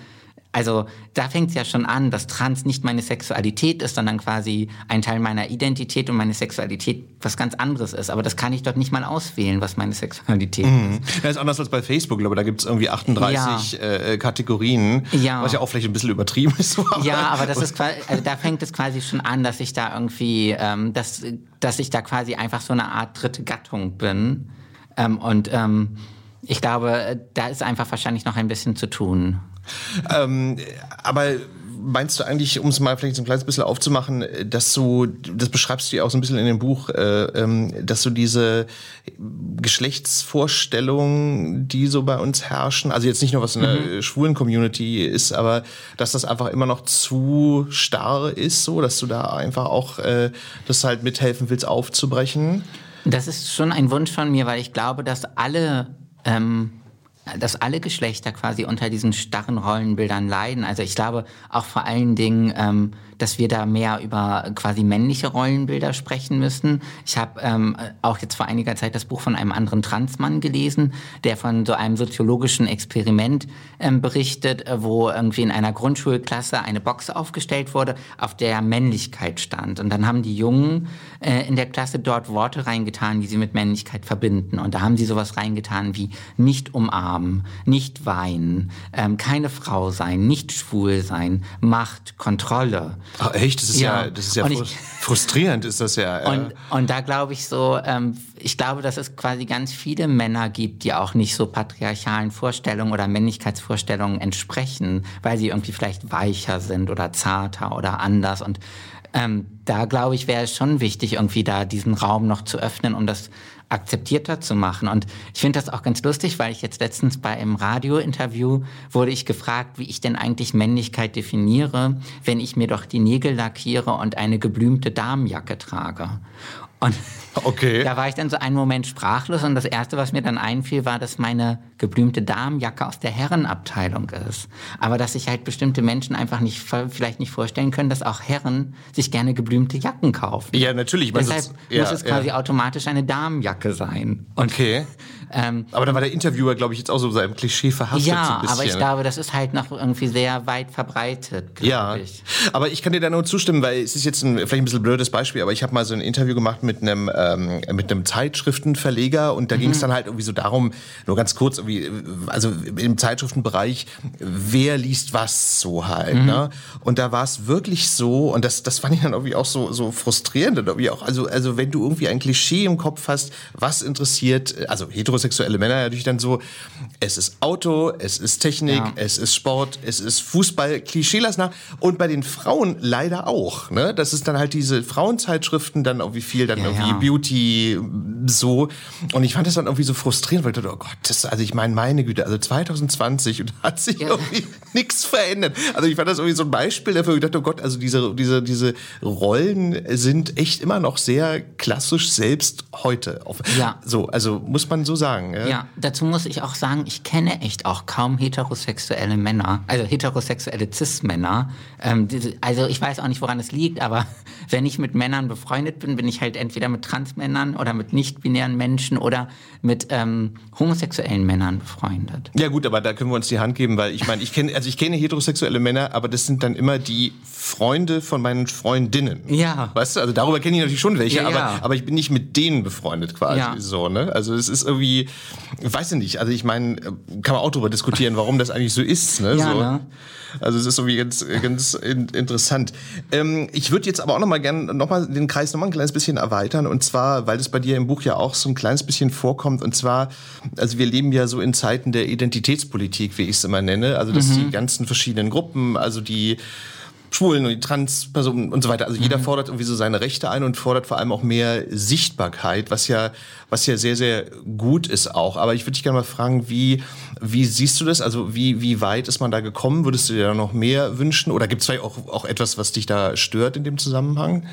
Also da fängt es ja schon an, dass Trans nicht meine Sexualität ist, sondern quasi ein Teil meiner Identität und meine Sexualität was ganz anderes ist. Aber das kann ich dort nicht mal auswählen, was meine Sexualität mhm. ist. Das ist anders als bei Facebook, glaube ich. Da gibt es irgendwie achtunddreißig ja. äh, Kategorien, ja. was ja auch vielleicht ein bisschen übertrieben ist. Aber ja, aber das ist quasi, also da fängt es quasi schon an, dass ich da irgendwie, ähm, dass, dass ich da quasi einfach so eine Art dritte Gattung bin. Ähm, und ähm, ich glaube, da ist einfach wahrscheinlich noch ein bisschen zu tun. Ähm, aber meinst du eigentlich, um es mal vielleicht so ein kleines bisschen aufzumachen, dass du, das beschreibst du ja auch so ein bisschen in dem Buch, äh, ähm, dass du diese Geschlechtsvorstellungen, die so bei uns herrschen, also jetzt nicht nur was in der mhm. schwulen Community ist, aber dass das einfach immer noch zu starr ist, so, dass du da einfach auch äh, das halt mithelfen willst aufzubrechen? Das ist schon ein Wunsch von mir, weil ich glaube, dass alle ähm dass alle Geschlechter quasi unter diesen starren Rollenbildern leiden. Also ich glaube auch vor allen Dingen, ähm, dass wir da mehr über quasi männliche Rollenbilder sprechen müssen. Ich habe ähm, auch jetzt vor einiger Zeit das Buch von einem anderen Transmann gelesen, der von so einem soziologischen Experiment ähm, berichtet, wo irgendwie in einer Grundschulklasse eine Box aufgestellt wurde, auf der Männlichkeit stand. Und dann haben die Jungen äh, in der Klasse dort Worte reingetan, die sie mit Männlichkeit verbinden. Und da haben sie sowas reingetan wie nicht umarmen, nicht weinen, ähm, keine Frau sein, nicht schwul sein, Macht, Kontrolle. Ach, echt? Das ist ja, ja das ist ja ich, frustrierend, ist das ja. Und, ja. und da glaube ich so, ähm, ich glaube, dass es quasi ganz viele Männer gibt, die auch nicht so patriarchalen Vorstellungen oder Männlichkeitsvorstellungen entsprechen, weil sie irgendwie vielleicht weicher sind oder zarter oder anders. Und ähm, da glaube ich, wäre es schon wichtig, irgendwie da diesen Raum noch zu öffnen, um das akzeptierter zu machen. Und ich finde das auch ganz lustig, weil ich jetzt letztens bei einem Radiointerview wurde ich gefragt, wie ich denn eigentlich Männlichkeit definiere, wenn ich mir doch die Nägel lackiere und eine geblümte Damenjacke trage. Und okay. Da war ich dann so einen Moment sprachlos und das Erste, was mir dann einfiel, war, dass meine geblümte Damenjacke aus der Herrenabteilung ist. Aber dass sich halt bestimmte Menschen einfach nicht, vielleicht nicht vorstellen können, dass auch Herren sich gerne geblümte Jacken kaufen. Ja, natürlich. Deshalb muss ja, es quasi ja. automatisch eine Damenjacke sein. Und, okay. Ähm, aber da war der Interviewer, glaube ich, jetzt auch so seinem Klischee verhaftet. Ja, so ein bisschen. Aber ich glaube, das ist halt noch irgendwie sehr weit verbreitet, glaube ja. ich. Aber ich kann dir da nur zustimmen, weil es ist jetzt ein, vielleicht ein bisschen blödes Beispiel, aber ich habe mal so ein Interview gemacht mit einem ähm, mit einem Zeitschriftenverleger und da mhm. ging es dann halt irgendwie so darum, nur ganz kurz, irgendwie, also im Zeitschriftenbereich, wer liest was so halt. Mhm. Ne? Und da war es wirklich so, und das, das fand ich dann irgendwie auch so, so frustrierend. Irgendwie auch, also, also wenn du irgendwie ein Klischee im Kopf hast, was interessiert, also heterosexuelle Männer natürlich dann so, es ist Auto, es ist Technik, ja. es ist Sport, es ist Fußball, Klischee lass nach. Und bei den Frauen leider auch. Ne? Das ist dann halt diese Frauenzeitschriften, dann irgendwie viel, dann ja, irgendwie ja. Beauty, so. Und ich fand das dann irgendwie so frustrierend, weil ich dachte, oh Gott, das, also ich meine, meine Güte, also zwanzig zwanzig und da hat sich ja. irgendwie nichts verändert. Also ich fand das irgendwie so ein Beispiel dafür, ich dachte, oh Gott, also diese, diese, diese Rollen sind echt immer noch sehr klassisch selbst heute. Ja. So, also muss man so sagen. Ja? Ja, dazu muss ich auch sagen, ich kenne echt auch kaum heterosexuelle Männer, also heterosexuelle Cis-Männer. Ähm, also ich weiß auch nicht, woran es liegt, aber wenn ich mit Männern befreundet bin, bin ich halt entweder mit Transmännern oder mit nicht-binären Menschen oder mit ähm, homosexuellen Männern befreundet. Ja gut, aber da können wir uns die Hand geben, weil ich meine, ich kenne, also ich kenne heterosexuelle Männer, aber das sind dann immer die Freunde von meinen Freundinnen. Ja. Weißt du, also darüber kenne ich natürlich schon welche, ja, aber, ja. aber ich bin nicht mit denen befreundet quasi ja. so, ne? Also es ist irgendwie, weiß ich nicht, also ich meine, kann man auch darüber diskutieren, warum das eigentlich so ist, ne? Ja, so. ne? Also es ist irgendwie ganz, ganz in, interessant. Ähm, ich würde jetzt aber auch noch mal gerne noch mal den Kreis noch mal ein kleines bisschen erweitern, und zwar, weil das bei dir im Buch ja auch so ein kleines bisschen vorkommt, und zwar, also wir leben ja so in Zeiten der Identitätspolitik, wie ich es immer nenne, also dass mhm. die ganzen verschiedenen Gruppen, also die Schwulen und die Transpersonen und so weiter. Also jeder mhm. fordert irgendwie so seine Rechte ein und fordert vor allem auch mehr Sichtbarkeit, was ja, was ja sehr, sehr gut ist auch. Aber ich würde dich gerne mal fragen, wie, wie siehst du das? Also wie, wie weit ist man da gekommen? Würdest du dir da noch mehr wünschen? Oder gibt es vielleicht auch, auch etwas, was dich da stört in dem Zusammenhang?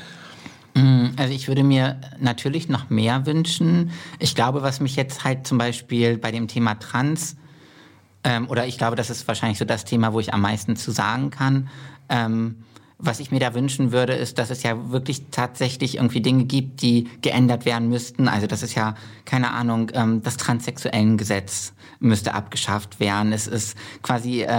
Also ich würde mir natürlich noch mehr wünschen. Ich glaube, was mich jetzt halt zum Beispiel bei dem Thema Trans, ähm, oder ich glaube, das ist wahrscheinlich so das Thema, wo ich am meisten zu sagen kann, Ähm, was ich mir da wünschen würde, ist, dass es ja wirklich tatsächlich irgendwie Dinge gibt, die geändert werden müssten. Also das ist ja, keine Ahnung, ähm, das Transsexuellengesetz müsste abgeschafft werden. Es ist quasi ähm,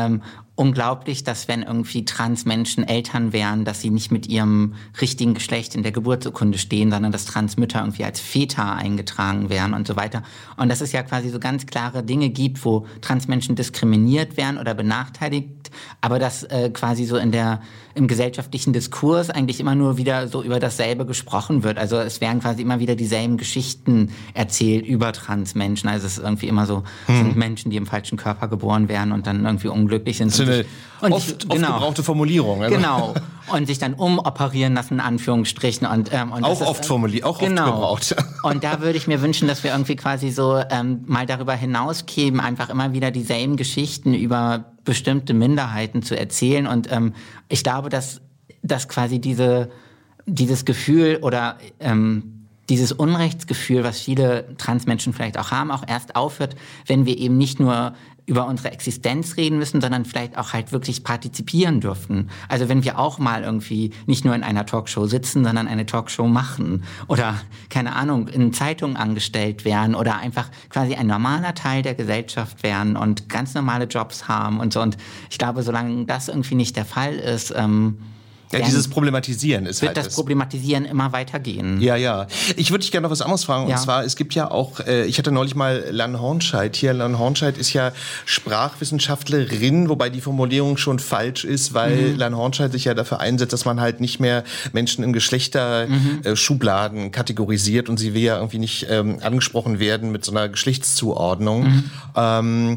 unglaublich, dass wenn irgendwie Transmenschen Eltern wären, dass sie nicht mit ihrem richtigen Geschlecht in der Geburtsurkunde stehen, sondern dass Transmütter irgendwie als Väter eingetragen wären und so weiter. Und dass es ja quasi so ganz klare Dinge gibt, wo Transmenschen diskriminiert werden oder benachteiligt, aber dass äh, quasi so in der im gesellschaftlichen Diskurs eigentlich immer nur wieder so über dasselbe gesprochen wird. Also es werden quasi immer wieder dieselben Geschichten erzählt über Transmenschen. Also es ist irgendwie immer so, hm. sind Menschen, die im falschen Körper geboren werden und dann irgendwie unglücklich sind. Das ist eine und oft, sich, oft genau, gebrauchte Formulierung. Also. Genau. Und sich dann umoperieren lassen, in Anführungsstrichen. Und, ähm, und auch das oft ist, formuliert, auch genau. oft gebraucht. Und da würde ich mir wünschen, dass wir irgendwie quasi so ähm, mal darüber hinauskämen, einfach immer wieder dieselben Geschichten über bestimmte Minderheiten zu erzählen. Und ähm, ich glaube, dass, dass quasi diese, dieses Gefühl oder ähm, dieses Unrechtsgefühl, was viele Transmenschen vielleicht auch haben, auch erst aufhört, wenn wir eben nicht nur über unsere Existenz reden müssen, sondern vielleicht auch halt wirklich partizipieren dürfen. Also wenn wir auch mal irgendwie nicht nur in einer Talkshow sitzen, sondern eine Talkshow machen oder, keine Ahnung, in Zeitungen angestellt werden oder einfach quasi ein normaler Teil der Gesellschaft werden und ganz normale Jobs haben und so. Und ich glaube, solange das irgendwie nicht der Fall ist, ähm, ja, dieses Problematisieren ist wird halt das das. Problematisieren immer weitergehen. Ja, ja. Ich würde dich gerne noch was anderes fragen. Ja. Und zwar, es gibt ja auch, äh, ich hatte neulich mal Lan Hornscheid hier. Lan Hornscheid ist ja Sprachwissenschaftlerin, wobei die Formulierung schon falsch ist, weil mhm. Lan Hornscheid sich ja dafür einsetzt, dass man halt nicht mehr Menschen in Geschlechterschubladen mhm. äh, kategorisiert und sie will ja irgendwie nicht ähm, angesprochen werden mit so einer Geschlechtszuordnung. Mhm. Ähm,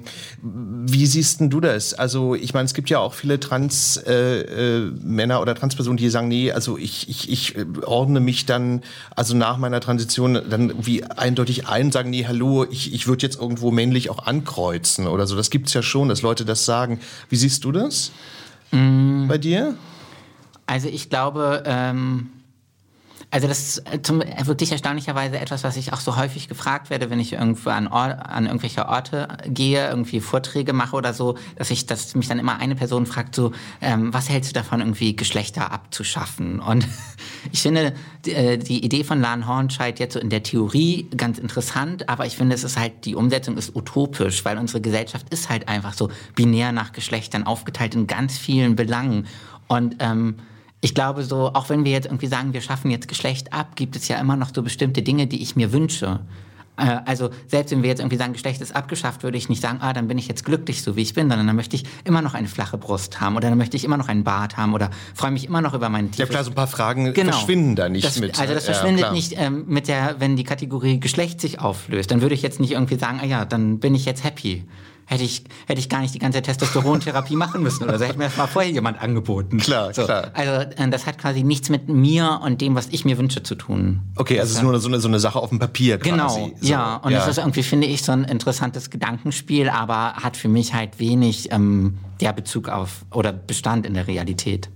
wie siehst denn du das? Also, ich meine, es gibt ja auch viele Trans-Männer äh, äh, Männer oder Transpersonen, die sagen, nee, also ich, ich, ich ordne mich dann, also nach meiner Transition dann wie eindeutig ein, sagen, nee, hallo, ich, ich würde jetzt irgendwo männlich auch ankreuzen oder so. Das gibt's ja schon, dass Leute das sagen. Wie siehst du das mm. bei dir? Also ich glaube, ähm, also das ist zum, wirklich erstaunlicherweise etwas, was ich auch so häufig gefragt werde, wenn ich irgendwo an, Or- an irgendwelche Orte gehe, irgendwie Vorträge mache oder so, dass ich, dass mich dann immer eine Person fragt, so, ähm, was hältst du davon, irgendwie Geschlechter abzuschaffen? Und ich finde die, die Idee von Lan Hornscheid jetzt so in der Theorie ganz interessant, aber ich finde, es ist halt, die Umsetzung ist utopisch, weil unsere Gesellschaft ist halt einfach so binär nach Geschlechtern aufgeteilt in ganz vielen Belangen. Und ähm, ich glaube so, auch wenn wir jetzt irgendwie sagen, wir schaffen jetzt Geschlecht ab, gibt es ja immer noch so bestimmte Dinge, die ich mir wünsche. Äh, also selbst wenn wir jetzt irgendwie sagen, Geschlecht ist abgeschafft, würde ich nicht sagen, ah, dann bin ich jetzt glücklich, so wie ich bin, sondern dann möchte ich immer noch eine flache Brust haben oder dann möchte ich immer noch einen Bart haben oder freue mich immer noch über meinen Titel. Ja klar, so ein paar Fragen genau. verschwinden da nicht das, mit. Also das ja, verschwindet klar. nicht ähm, mit der, wenn die Kategorie Geschlecht sich auflöst. Dann würde ich jetzt nicht irgendwie sagen, ah ja, dann bin ich jetzt happy. Hätte ich, hätte ich gar nicht die ganze Testosterontherapie machen müssen oder so. Hätte mir das mal vorher jemand angeboten. Klar, so. klar. Also das hat quasi nichts mit mir und dem, was ich mir wünsche, zu tun. Okay, also es ist nur so eine, so eine Sache auf dem Papier quasi. Genau, so. ja. Und ja. das ist irgendwie, finde ich, so ein interessantes Gedankenspiel, aber hat für mich halt wenig ähm, ja, Bezug auf oder Bestand in der Realität.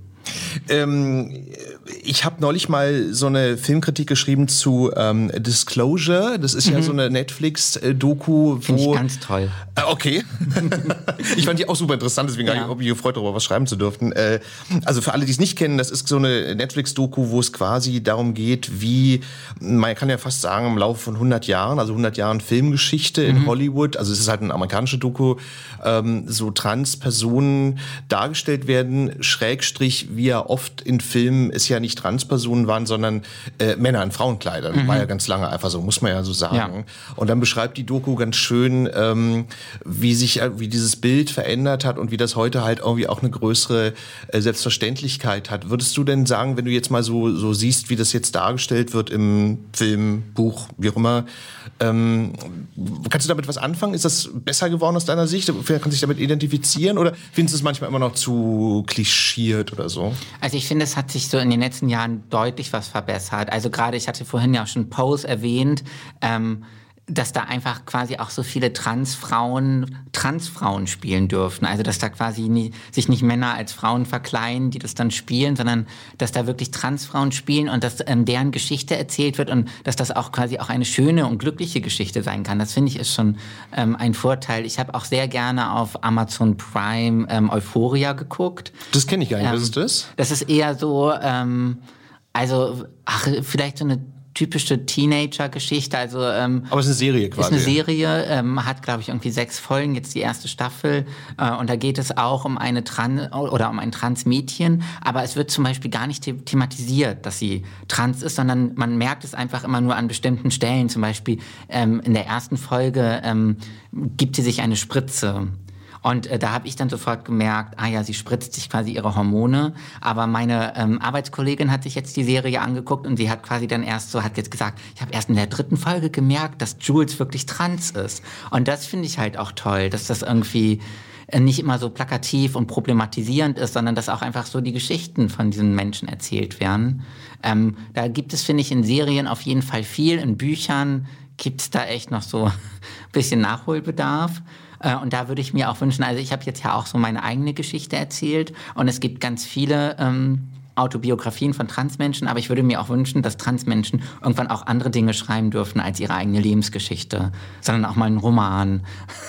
Ähm, ich habe neulich mal so eine Filmkritik geschrieben zu ähm, Disclosure. Das ist mhm. ja so eine Netflix-Doku, Finde wo... ich ganz toll. Äh, okay. Ich fand die auch super interessant, deswegen ja. habe ich mich gefreut, darüber was schreiben zu dürfen. Äh, also für alle, die es nicht kennen, das ist so eine Netflix-Doku, wo es quasi darum geht, wie, man kann ja fast sagen, im Laufe von hundert Jahren, also hundert Jahren Filmgeschichte mhm. in Hollywood, also es ist halt eine amerikanische Doku, ähm, so Trans-Personen dargestellt werden, Schrägstrich, wie ja oft in Filmen es ja nicht Transpersonen waren, sondern äh, Männer in Frauenkleidern. Mhm. War ja ganz lange einfach so, muss man ja so sagen. Ja. Und dann beschreibt die Doku ganz schön, ähm, wie sich, wie dieses Bild verändert hat und wie das heute halt irgendwie auch eine größere äh, Selbstverständlichkeit hat. Würdest du denn sagen, wenn du jetzt mal so, so siehst, wie das jetzt dargestellt wird im Film, Buch, wie auch immer, ähm, kannst du damit was anfangen? Ist das besser geworden aus deiner Sicht? Kannst du dich damit identifizieren oder findest du es manchmal immer noch zu klischiert oder so? Also ich finde, es hat sich so in den letzten Jahren deutlich was verbessert. Also gerade, ich hatte vorhin ja auch schon Pose erwähnt, ähm, dass da einfach quasi auch so viele Transfrauen Transfrauen spielen dürfen. Also dass da quasi nie, sich nicht Männer als Frauen verkleiden, die das dann spielen, sondern dass da wirklich Transfrauen spielen und dass ähm, deren Geschichte erzählt wird und dass das auch quasi auch eine schöne und glückliche Geschichte sein kann. Das finde ich ist schon ähm, ein Vorteil. Ich habe auch sehr gerne auf Amazon Prime ähm, Euphoria geguckt. Das kenne ich gar nicht. Ähm, Was ist das? Das ist eher so, ähm, also ach, vielleicht so eine typische Teenager-Geschichte. Also, ähm, aber es ist eine Serie quasi. Ist eine Serie, ähm, hat, glaube ich, irgendwie sechs Folgen, jetzt die erste Staffel. Äh, und da geht es auch um eine Trans- oder um ein Trans-Mädchen. Aber es wird zum Beispiel gar nicht the- thematisiert, dass sie trans ist, sondern man merkt es einfach immer nur an bestimmten Stellen. Zum Beispiel ähm, in der ersten Folge ähm, gibt sie sich eine Spritze. Und äh, da habe ich dann sofort gemerkt, ah ja, sie spritzt sich quasi ihre Hormone. Aber meine ähm, Arbeitskollegin hat sich jetzt die Serie angeguckt und sie hat quasi dann erst so, hat jetzt gesagt, ich habe erst in der dritten Folge gemerkt, dass Jules wirklich trans ist. Und das finde ich halt auch toll, dass das irgendwie äh, nicht immer so plakativ und problematisierend ist, sondern dass auch einfach so die Geschichten von diesen Menschen erzählt werden. Ähm, da gibt es, finde ich, in Serien auf jeden Fall viel. In Büchern gibt es da echt noch so ein bisschen Nachholbedarf. Und da würde ich mir auch wünschen, also ich habe jetzt ja auch so meine eigene Geschichte erzählt und es gibt ganz viele ähm, Autobiografien von Transmenschen, aber ich würde mir auch wünschen, dass Transmenschen irgendwann auch andere Dinge schreiben dürfen als ihre eigene Lebensgeschichte, sondern auch mal einen Roman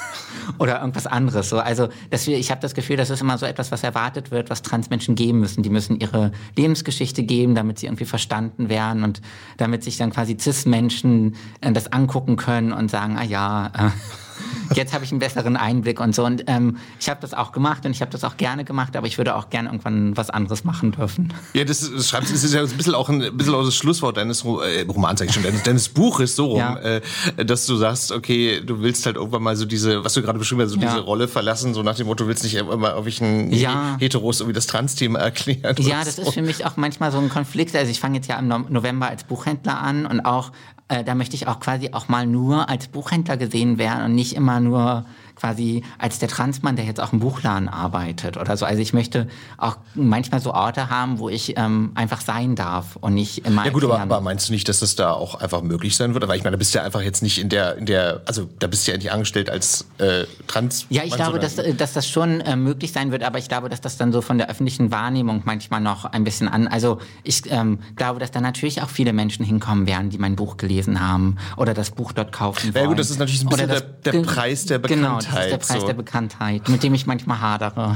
oder irgendwas anderes. So, also dass wir, ich habe das Gefühl, das ist immer so etwas, was erwartet wird, was Transmenschen geben müssen. Die müssen ihre Lebensgeschichte geben, damit sie irgendwie verstanden werden und damit sich dann quasi Cis-Menschen äh, das angucken können und sagen, ah ja, äh, jetzt habe ich einen besseren Einblick und so. Und ähm, ich habe das auch gemacht und ich habe das auch gerne gemacht, aber ich würde auch gerne irgendwann was anderes machen dürfen. Ja, das, das schreibst, das ist ja ein bisschen auch ein bisschen auch das Schlusswort deines äh, Romans, sag ich schon, deines, deines Buches so rum, ja. äh, dass du sagst, okay, du willst halt irgendwann mal so diese, was du gerade beschrieben hast, so ja. diese Rolle verlassen, so nach dem Motto, du willst nicht immer auf welchen ja. Heteros irgendwie das Trans-Thema erklären. Ja, das so. ist für mich auch manchmal so ein Konflikt. Also ich fange jetzt ja im November als Buchhändler an und auch Äh, da möchte ich auch quasi auch mal nur als Buchhändler gesehen werden und nicht immer nur quasi als der Transmann, der jetzt auch im Buchladen arbeitet oder so. Also ich möchte auch manchmal so Orte haben, wo ich ähm, einfach sein darf und nicht immer. Ja gut, aber, aber meinst du nicht, dass das da auch einfach möglich sein wird? Weil ich meine, da bist du ja einfach jetzt nicht in der, in der, also da bist du ja nicht angestellt als äh, Trans. Ja, ich glaube, dass, dass das schon äh, möglich sein wird, aber ich glaube, dass das dann so von der öffentlichen Wahrnehmung manchmal noch ein bisschen an. Also ich ähm, glaube, dass da natürlich auch viele Menschen hinkommen werden, die mein Buch gelesen haben oder das Buch dort kaufen wollen. Ja gut, das ist natürlich ein bisschen das, der, der Preis der Bekanntheit. Genau, das ist der Preis so. der Bekanntheit, mit dem ich manchmal hadere.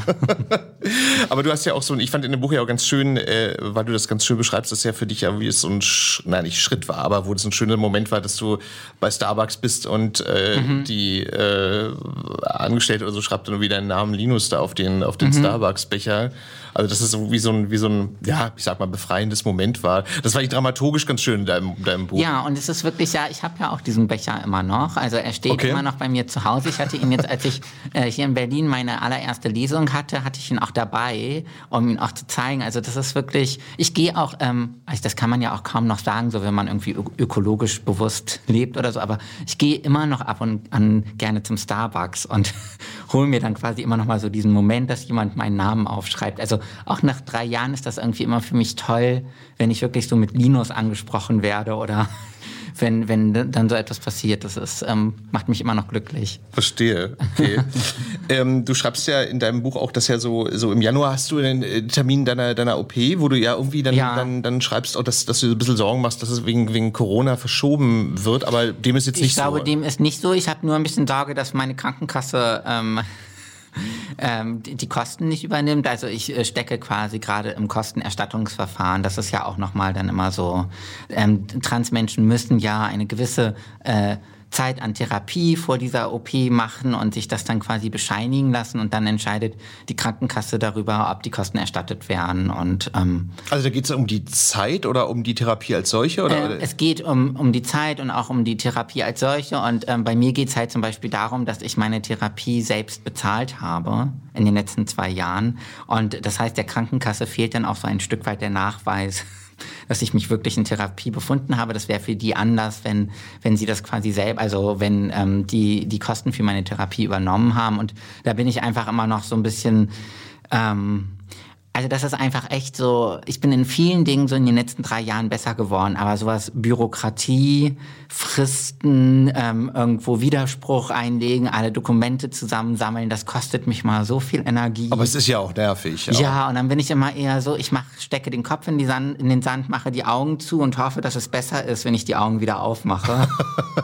Aber du hast ja auch so, ich fand in dem Buch ja auch ganz schön, äh, weil du das ganz schön beschreibst, dass ja für dich ja wie es so ein, Sch- nein, nicht Schritt war, aber wo es ein schöner Moment war, dass du bei Starbucks bist und äh, mhm. die äh, Angestellte oder so schreibt dann wieder deinen Namen Linus da auf den, auf den mhm. Starbucks-Becher. Also das ist so wie so ein, wie so ein, ja, ich sag mal, befreiendes Moment war. Das war ich dramaturgisch ganz schön in deinem, deinem Buch. Ja, und es ist wirklich, ja, ich habe ja auch diesen Becher immer noch. Also er steht okay. immer noch bei mir zu Hause. Ich hatte ihn jetzt, als ich äh, hier in Berlin meine allererste Lesung hatte, hatte ich ihn auch dabei, um ihn auch zu zeigen. Also das ist wirklich, ich gehe auch, ähm, also das kann man ja auch kaum noch sagen, so wenn man irgendwie ö- ökologisch bewusst lebt oder so, aber ich gehe immer noch ab und an gerne zum Starbucks und hole mir dann quasi immer noch mal so diesen Moment, dass jemand meinen Namen aufschreibt. Also auch nach drei Jahren ist das irgendwie immer für mich toll, wenn ich wirklich so mit Linus angesprochen werde oder wenn, wenn dann so etwas passiert. Das ist, ähm, macht mich immer noch glücklich. Verstehe, okay. ähm, du schreibst ja in deinem Buch auch, dass ja so, so im Januar hast du den Termin deiner, deiner O P, wo du ja irgendwie dann, ja. dann, dann schreibst auch, dass, dass du ein bisschen Sorgen machst, dass es wegen, wegen Corona verschoben wird, aber dem ist jetzt nicht ich glaube, so. Ich glaube, dem ist nicht so. Ich habe nur ein bisschen Sorge, dass meine Krankenkasse ähm, ähm, die, die Kosten nicht übernimmt. Also ich äh, stecke quasi gerade im Kostenerstattungsverfahren. Das ist ja auch nochmal dann immer so, ähm, Transmenschen müssen ja eine gewisse äh, Zeit an Therapie vor dieser O P machen und sich das dann quasi bescheinigen lassen und dann entscheidet die Krankenkasse darüber, ob die Kosten erstattet werden. Und ähm, also da geht es um die Zeit oder um die Therapie als solche? Oder? Äh, es geht um, um die Zeit und auch um die Therapie als solche. Und ähm, bei mir geht es halt zum Beispiel darum, dass ich meine Therapie selbst bezahlt habe in den letzten zwei Jahren. Und das heißt, der Krankenkasse fehlt dann auch so ein Stück weit der Nachweis, dass ich mich wirklich in Therapie befunden habe. Das wäre für die anders, wenn wenn sie das quasi selber, also wenn ähm, die die Kosten für meine Therapie übernommen haben. Und da bin ich einfach immer noch so ein bisschen, ähm, also das ist einfach echt so, ich bin in vielen Dingen so in den letzten drei Jahren besser geworden, aber sowas Bürokratie, Fristen, ähm, irgendwo Widerspruch einlegen, alle Dokumente zusammensammeln, das kostet mich mal so viel Energie. Aber es ist ja auch nervig. Ja, ja, und dann bin ich immer eher so, ich mach, stecke den Kopf in, die Sand, in den Sand, mache die Augen zu und hoffe, dass es besser ist, wenn ich die Augen wieder aufmache.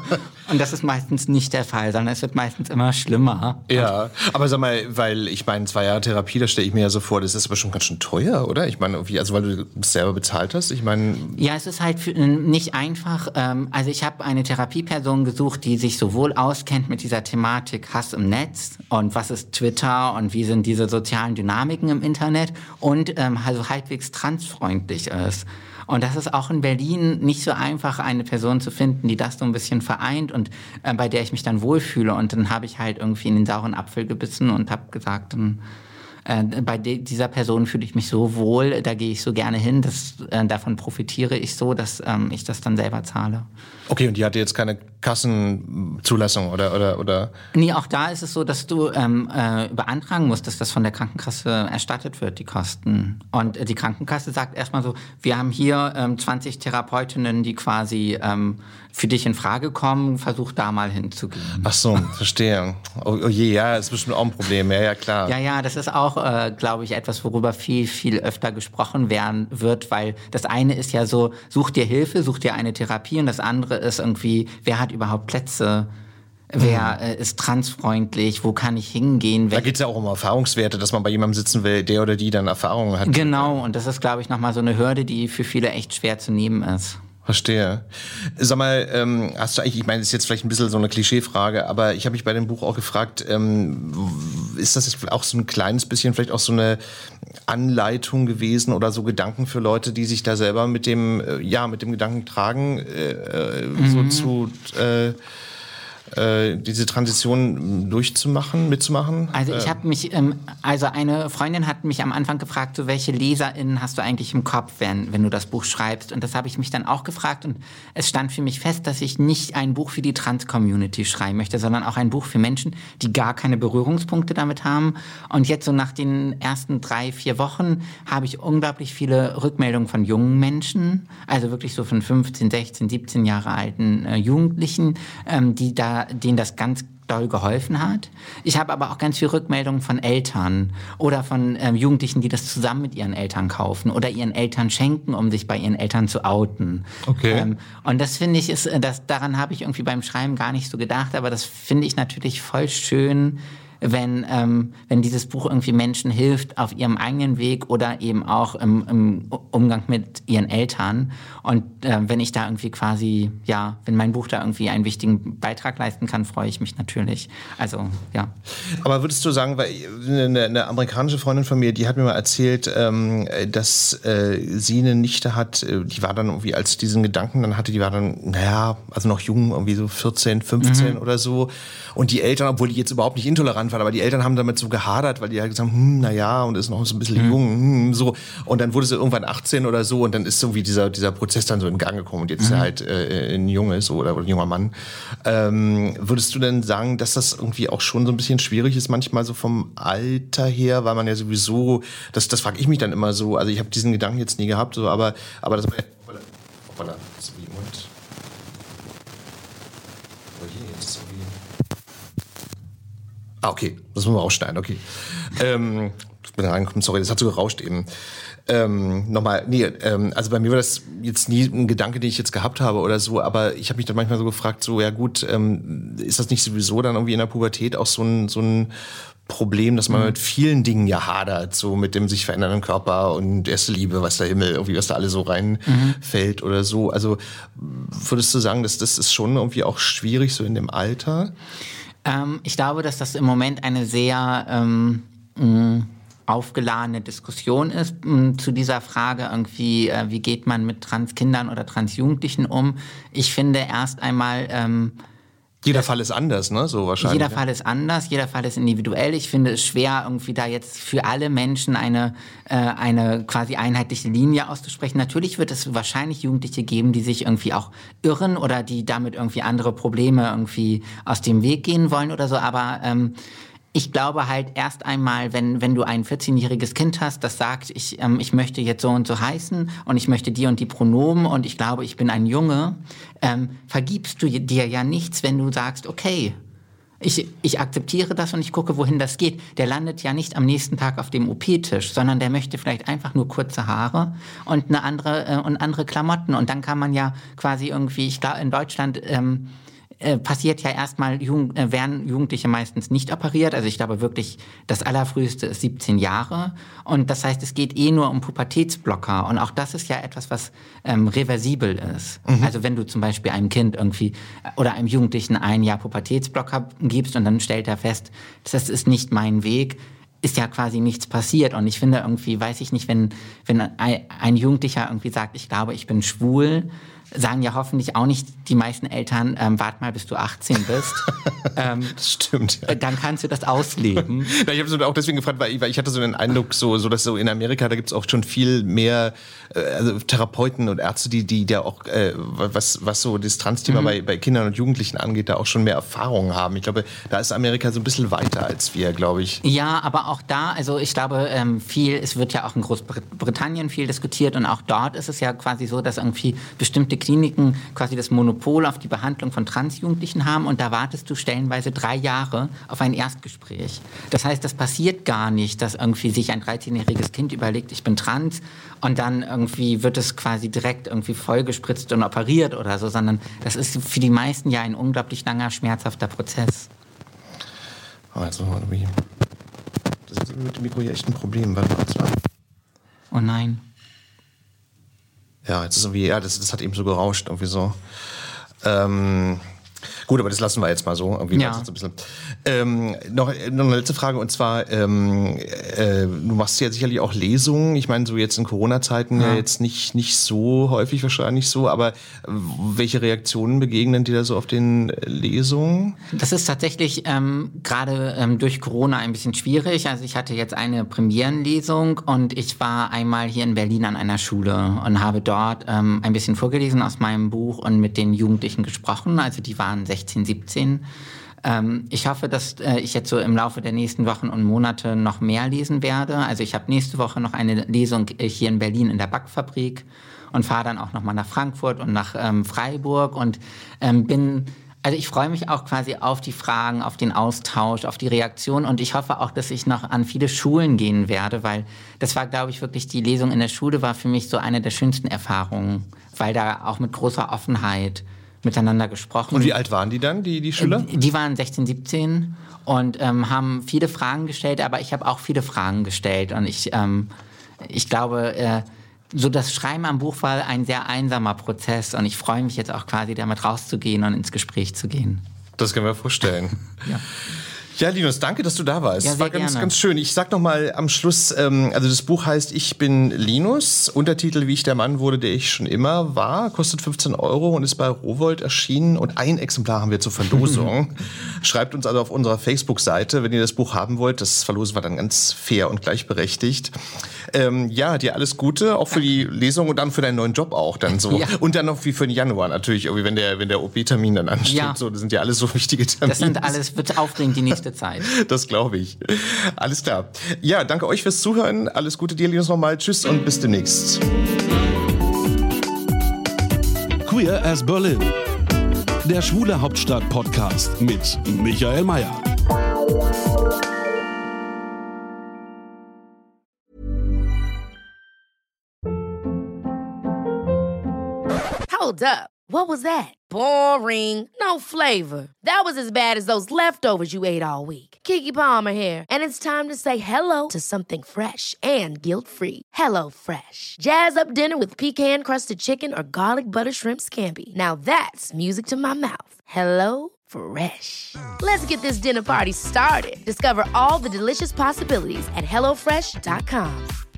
Und das ist meistens nicht der Fall, sondern es wird meistens immer schlimmer. Ja, aber sag mal, weil ich meine, zwei Jahre Therapie, das stelle ich mir ja so vor, das ist aber schon ganz schön teuer, oder? Ich meine, irgendwie, also weil du es selber bezahlt hast, ich meine... Ja, es ist halt für, nicht einfach. Ähm, also ich habe eine Therapieperson gesucht, die sich sowohl auskennt mit dieser Thematik Hass im Netz und was ist Twitter und wie sind diese sozialen Dynamiken im Internet und ähm, also halbwegs transfreundlich ist. Und das ist auch in Berlin nicht so einfach, eine Person zu finden, die das so ein bisschen vereint und äh, bei der ich mich dann wohlfühle. Und dann habe ich halt irgendwie in den sauren Apfel gebissen und habe gesagt, dann, äh, bei de- dieser Person fühle ich mich so wohl, da gehe ich so gerne hin, dass, äh, davon profitiere ich so, dass ähm, ich das dann selber zahle. Okay, und die hatte jetzt keine Kassenzulassung oder, oder, oder? Nee, auch da ist es so, dass du ähm, äh, beantragen musst, dass das von der Krankenkasse erstattet wird, die Kosten. Und äh, die Krankenkasse sagt erstmal so, wir haben hier ähm, zwanzig Therapeutinnen, die quasi ähm, für dich in Frage kommen, versuch da mal hinzugehen. Ach so, verstehe. Oh, oh je, ja, das ist bestimmt auch ein Problem, ja, ja, klar. Ja, ja, das ist auch, äh, glaube ich, etwas, worüber viel, viel öfter gesprochen werden wird, weil das eine ist ja so, such dir Hilfe, such dir eine Therapie und das andere ist irgendwie, wer hat überhaupt Plätze? Wer äh, ist transfreundlich? Wo kann ich hingehen? Da geht es ja auch um Erfahrungswerte, dass man bei jemandem sitzen will, der oder die dann Erfahrungen hat. Genau, und das ist, glaube ich, nochmal so eine Hürde, die für viele echt schwer zu nehmen ist. Verstehe. Sag mal, ähm, hast du eigentlich, ich meine, das ist jetzt vielleicht ein bisschen so eine Klischeefrage, aber ich habe mich bei dem Buch auch gefragt, ähm, ist das jetzt auch so ein kleines bisschen vielleicht auch so eine Anleitung gewesen oder so Gedanken für Leute, die sich da selber mit dem, äh, ja, mit dem Gedanken tragen, äh, mhm. so zu, äh, äh, diese Transition durchzumachen, mitzumachen? Also ich habe mich, ähm, also eine Freundin hat mich am Anfang gefragt, so welche LeserInnen hast du eigentlich im Kopf, wenn, wenn du das Buch schreibst? Und das habe ich mich dann auch gefragt und es stand für mich fest, dass ich nicht ein Buch für die Trans-Community schreiben möchte, sondern auch ein Buch für Menschen, die gar keine Berührungspunkte damit haben. Und jetzt so nach den ersten drei, vier Wochen habe ich unglaublich viele Rückmeldungen von jungen Menschen, also wirklich so von fünfzehn, sechzehn, siebzehn Jahre alten äh, Jugendlichen, ähm, die da denen das ganz doll geholfen hat. Ich habe aber auch ganz viel Rückmeldungen von Eltern oder von ähm, Jugendlichen, die das zusammen mit ihren Eltern kaufen oder ihren Eltern schenken, um sich bei ihren Eltern zu outen. Okay. Ähm, und das finde ich, ist, das, daran habe ich irgendwie beim Schreiben gar nicht so gedacht, aber das finde ich natürlich voll schön, wenn, ähm, wenn dieses Buch irgendwie Menschen hilft auf ihrem eigenen Weg oder eben auch im, im Umgang mit ihren Eltern. Und äh, wenn ich da irgendwie quasi, ja, wenn mein Buch da irgendwie einen wichtigen Beitrag leisten kann, freue ich mich natürlich. Also, ja. Aber würdest du sagen, weil eine, eine amerikanische Freundin von mir, die hat mir mal erzählt, ähm, dass äh, sie eine Nichte hat, die war dann irgendwie, als sie diesen Gedanken dann hatte, die war dann, naja, also noch jung, irgendwie so vierzehn, fünfzehn mhm. oder so. Und die Eltern, obwohl die jetzt überhaupt nicht intolerant waren, aber die Eltern haben damit so gehadert, weil die halt gesagt haben, hm, na ja, und ist noch so ein bisschen mhm. jung, hm, so. Und dann wurde sie irgendwann achtzehn oder so und dann ist irgendwie dieser, dieser Prozess dann so in Gang gekommen und jetzt mhm. ist er halt äh, ein Junge so, oder ein junger Mann. Ähm, würdest du denn sagen, dass das irgendwie auch schon so ein bisschen schwierig ist, manchmal so vom Alter her, weil man ja sowieso, das, das frage ich mich dann immer so, also ich habe diesen Gedanken jetzt nie gehabt, so, aber, aber das, hoppala, hoppala, das ist wie und oh je, jetzt ist irgendwie ah, okay, das müssen wir ausschneiden, okay. Ähm, ich bin da reingekommen, sorry, das hat so gerauscht eben. Ähm, nochmal, nee, ähm, also bei mir war das jetzt nie ein Gedanke, den ich jetzt gehabt habe oder so, aber ich habe mich dann manchmal so gefragt, so, ja gut, ähm, ist das nicht sowieso dann irgendwie in der Pubertät auch so ein, so ein Problem, dass man mhm. mit vielen Dingen ja hadert, so mit dem sich verändernden Körper und erste Liebe, was der Himmel, irgendwie was da alles so reinfällt mhm. oder so. Also würdest du sagen, dass das ist schon irgendwie auch schwierig so in dem Alter? Ähm, ich glaube, dass das im Moment eine sehr ähm, mh, aufgeladene Diskussion ist mh, zu dieser Frage irgendwie, äh, wie geht man mit Transkindern oder Transjugendlichen um. Ich finde erst einmal... Ähm, Jeder Fall ist anders, ne? So wahrscheinlich. Jeder Fall ist anders, jeder Fall ist individuell. Ich finde es schwer, irgendwie da jetzt für alle Menschen eine, äh, eine quasi einheitliche Linie auszusprechen. Natürlich wird es wahrscheinlich Jugendliche geben, die sich irgendwie auch irren oder die damit irgendwie andere Probleme irgendwie aus dem Weg gehen wollen oder so, aber ähm, ich glaube halt erst einmal, wenn, wenn du ein vierzehnjähriges Kind hast, das sagt, ich, ähm, ich möchte jetzt so und so heißen und ich möchte die und die Pronomen und ich glaube, ich bin ein Junge, ähm, vergibst du dir ja nichts, wenn du sagst, okay, ich, ich akzeptiere das und ich gucke, wohin das geht. Der landet ja nicht am nächsten Tag auf dem O P-Tisch, sondern der möchte vielleicht einfach nur kurze Haare und eine andere, äh, und andere Klamotten. Und dann kann man ja quasi irgendwie, ich glaube, in Deutschland... Ähm, äh, passiert ja erstmal, Jugend, äh, werden Jugendliche meistens nicht operiert. Also ich glaube wirklich, das allerfrüheste ist siebzehn Jahre. Und das heißt, es geht eh nur um Pubertätsblocker. Und auch das ist ja etwas, was ähm, reversibel ist. Mhm. Also wenn du zum Beispiel einem Kind irgendwie oder einem Jugendlichen ein Jahr Pubertätsblocker gibst und dann stellt er fest, das ist nicht mein Weg, ist ja quasi nichts passiert. Und ich finde irgendwie, weiß ich nicht, wenn, wenn ein, ein Jugendlicher irgendwie sagt, ich glaube, ich bin schwul, sagen ja hoffentlich auch nicht die meisten Eltern, ähm, wart mal, bis du achtzehn bist. ähm, das stimmt, ja. Dann kannst du das ausleben. Na, ich habe so auch deswegen gefragt, weil ich, weil ich hatte so den Eindruck, so, so dass so in Amerika, da gibt's auch schon viel mehr äh, also Therapeuten und Ärzte, die, die da auch, äh, was, was so das Trans-Thema mhm. bei, bei Kindern und Jugendlichen angeht, da auch schon mehr Erfahrungen haben. Ich glaube, da ist Amerika so ein bisschen weiter als wir, glaube ich. Ja, aber auch da, also ich glaube, ähm, viel, es wird ja auch in Großbritannien viel diskutiert und auch dort ist es ja quasi so, dass irgendwie bestimmte Kliniken quasi das Monopol auf die Behandlung von Transjugendlichen haben und da wartest du stellenweise drei Jahre auf ein Erstgespräch. Das heißt, das passiert gar nicht, dass irgendwie sich ein dreizehnjähriges Kind überlegt, ich bin trans und dann irgendwie wird es quasi direkt irgendwie vollgespritzt und operiert oder so, sondern das ist für die meisten ja ein unglaublich langer, schmerzhafter Prozess. Oh, jetzt noch mal irgendwie. Das ist mit dem Mikro hier echt ein Problem. Warte mal, zwei. Oh nein. Ja, jetzt ist irgendwie, ja, das, das hat eben so gerauscht, irgendwie so. Ähm, gut, aber das lassen wir jetzt mal so. Irgendwie ja. Jetzt ein bisschen. Ähm, noch, noch eine letzte Frage und zwar, ähm, äh, du machst ja sicherlich auch Lesungen. Ich meine, so jetzt in Corona-Zeiten ja. ja jetzt nicht, nicht so häufig wahrscheinlich so, aber welche Reaktionen begegnen dir da so auf den Lesungen? Das ist tatsächlich ähm, gerade ähm, durch Corona ein bisschen schwierig. Also ich hatte jetzt eine Premierenlesung und ich war einmal hier in Berlin an einer Schule und habe dort ähm, ein bisschen vorgelesen aus meinem Buch und mit den Jugendlichen gesprochen. Also die waren sechzehn, siebzehn. Ähm, ich hoffe, dass äh, ich jetzt so im Laufe der nächsten Wochen und Monate noch mehr lesen werde. Also ich habe nächste Woche noch eine Lesung äh, hier in Berlin in der Backfabrik und fahre dann auch noch mal nach Frankfurt und nach ähm, Freiburg und ähm, bin... Also ich freue mich auch quasi auf die Fragen, auf den Austausch, auf die Reaktion und ich hoffe auch, dass ich noch an viele Schulen gehen werde, weil das war, glaube ich, wirklich die Lesung in der Schule war für mich so eine der schönsten Erfahrungen, weil da auch mit großer Offenheit miteinander gesprochen. Und wie alt waren die dann, die, die Schüler? Die waren sechzehn, siebzehn und ähm, haben viele Fragen gestellt, aber ich habe auch viele Fragen gestellt und ich, ähm, ich glaube... Äh, So das Schreiben am Buch war ein sehr einsamer Prozess und ich freue mich jetzt auch quasi damit rauszugehen und ins Gespräch zu gehen. Das können wir vorstellen. ja. Ja, Linus, danke, dass du da warst. Ja, das war ganz, gerne. ganz schön. Ich sag noch mal am Schluss, ähm, also das Buch heißt Ich bin Linus, Untertitel Wie ich der Mann wurde, der ich schon immer war, kostet fünfzehn Euro und ist bei Rowohlt erschienen und ein Exemplar haben wir zur Verlosung. Schreibt uns also auf unserer Facebook-Seite, wenn ihr das Buch haben wollt. Das Verlosen war dann ganz fair und gleichberechtigt. Ähm, ja, dir alles Gute, auch für die Lesung und dann für deinen neuen Job auch dann so. Ja. Und dann noch wie für den Januar natürlich, irgendwie, wenn der, wenn der O P-Termin dann ansteht. Ja. So, das sind ja alles so wichtige Termine. Das sind alles, wird aufregend die nächste Zeit. Das glaube ich. Alles klar. Ja, danke euch fürs Zuhören. Alles Gute dir, Linus, nochmal. Tschüss und bis demnächst. Queer as Berlin. Der Schwule Hauptstadt-Podcast mit Michael Mayer. Hold up. What was that? Boring. No flavor. That was as bad as those leftovers you ate all week. Keke Palmer here, and it's time to say hello to something fresh and guilt-free. Hello Fresh. Jazz up dinner with pecan-crusted chicken or garlic butter shrimp scampi. Now that's music to my mouth. Hello Fresh. Let's get this dinner party started. Discover all the delicious possibilities at hello fresh dot com.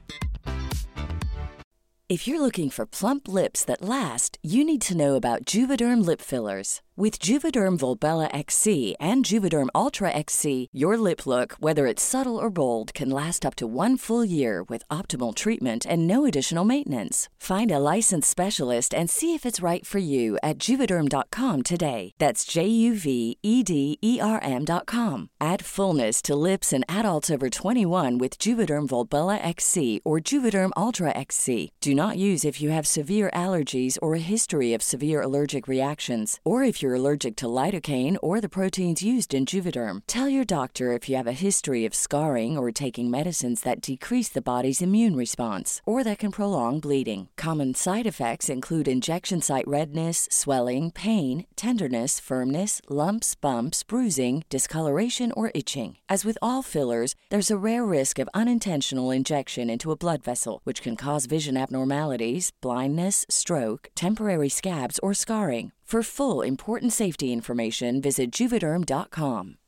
If you're looking for plump lips that last, you need to know about Juvederm lip fillers. With Juvederm Volbella X C and Juvederm Ultra X C, your lip look, whether it's subtle or bold, can last up to one full year with optimal treatment and no additional maintenance. Find a licensed specialist and see if it's right for you at Juvederm dot com today. That's J U V E D E R M dot com. Add fullness to lips in adults over twenty-one with Juvederm Volbella X C or Juvederm Ultra X C. Do not use if you have severe allergies or a history of severe allergic reactions, or if if you're allergic to lidocaine or the proteins used in Juvederm. Tell your doctor if you have a history of scarring or taking medicines that decrease the body's immune response or that can prolong bleeding. Common side effects include injection site redness, swelling, pain, tenderness, firmness, lumps, bumps, bruising, discoloration, or itching. As with all fillers, there's a rare risk of unintentional injection into a blood vessel, which can cause vision abnormalities, blindness, stroke, temporary scabs, or scarring. For full, important safety information, visit Juvederm dot com.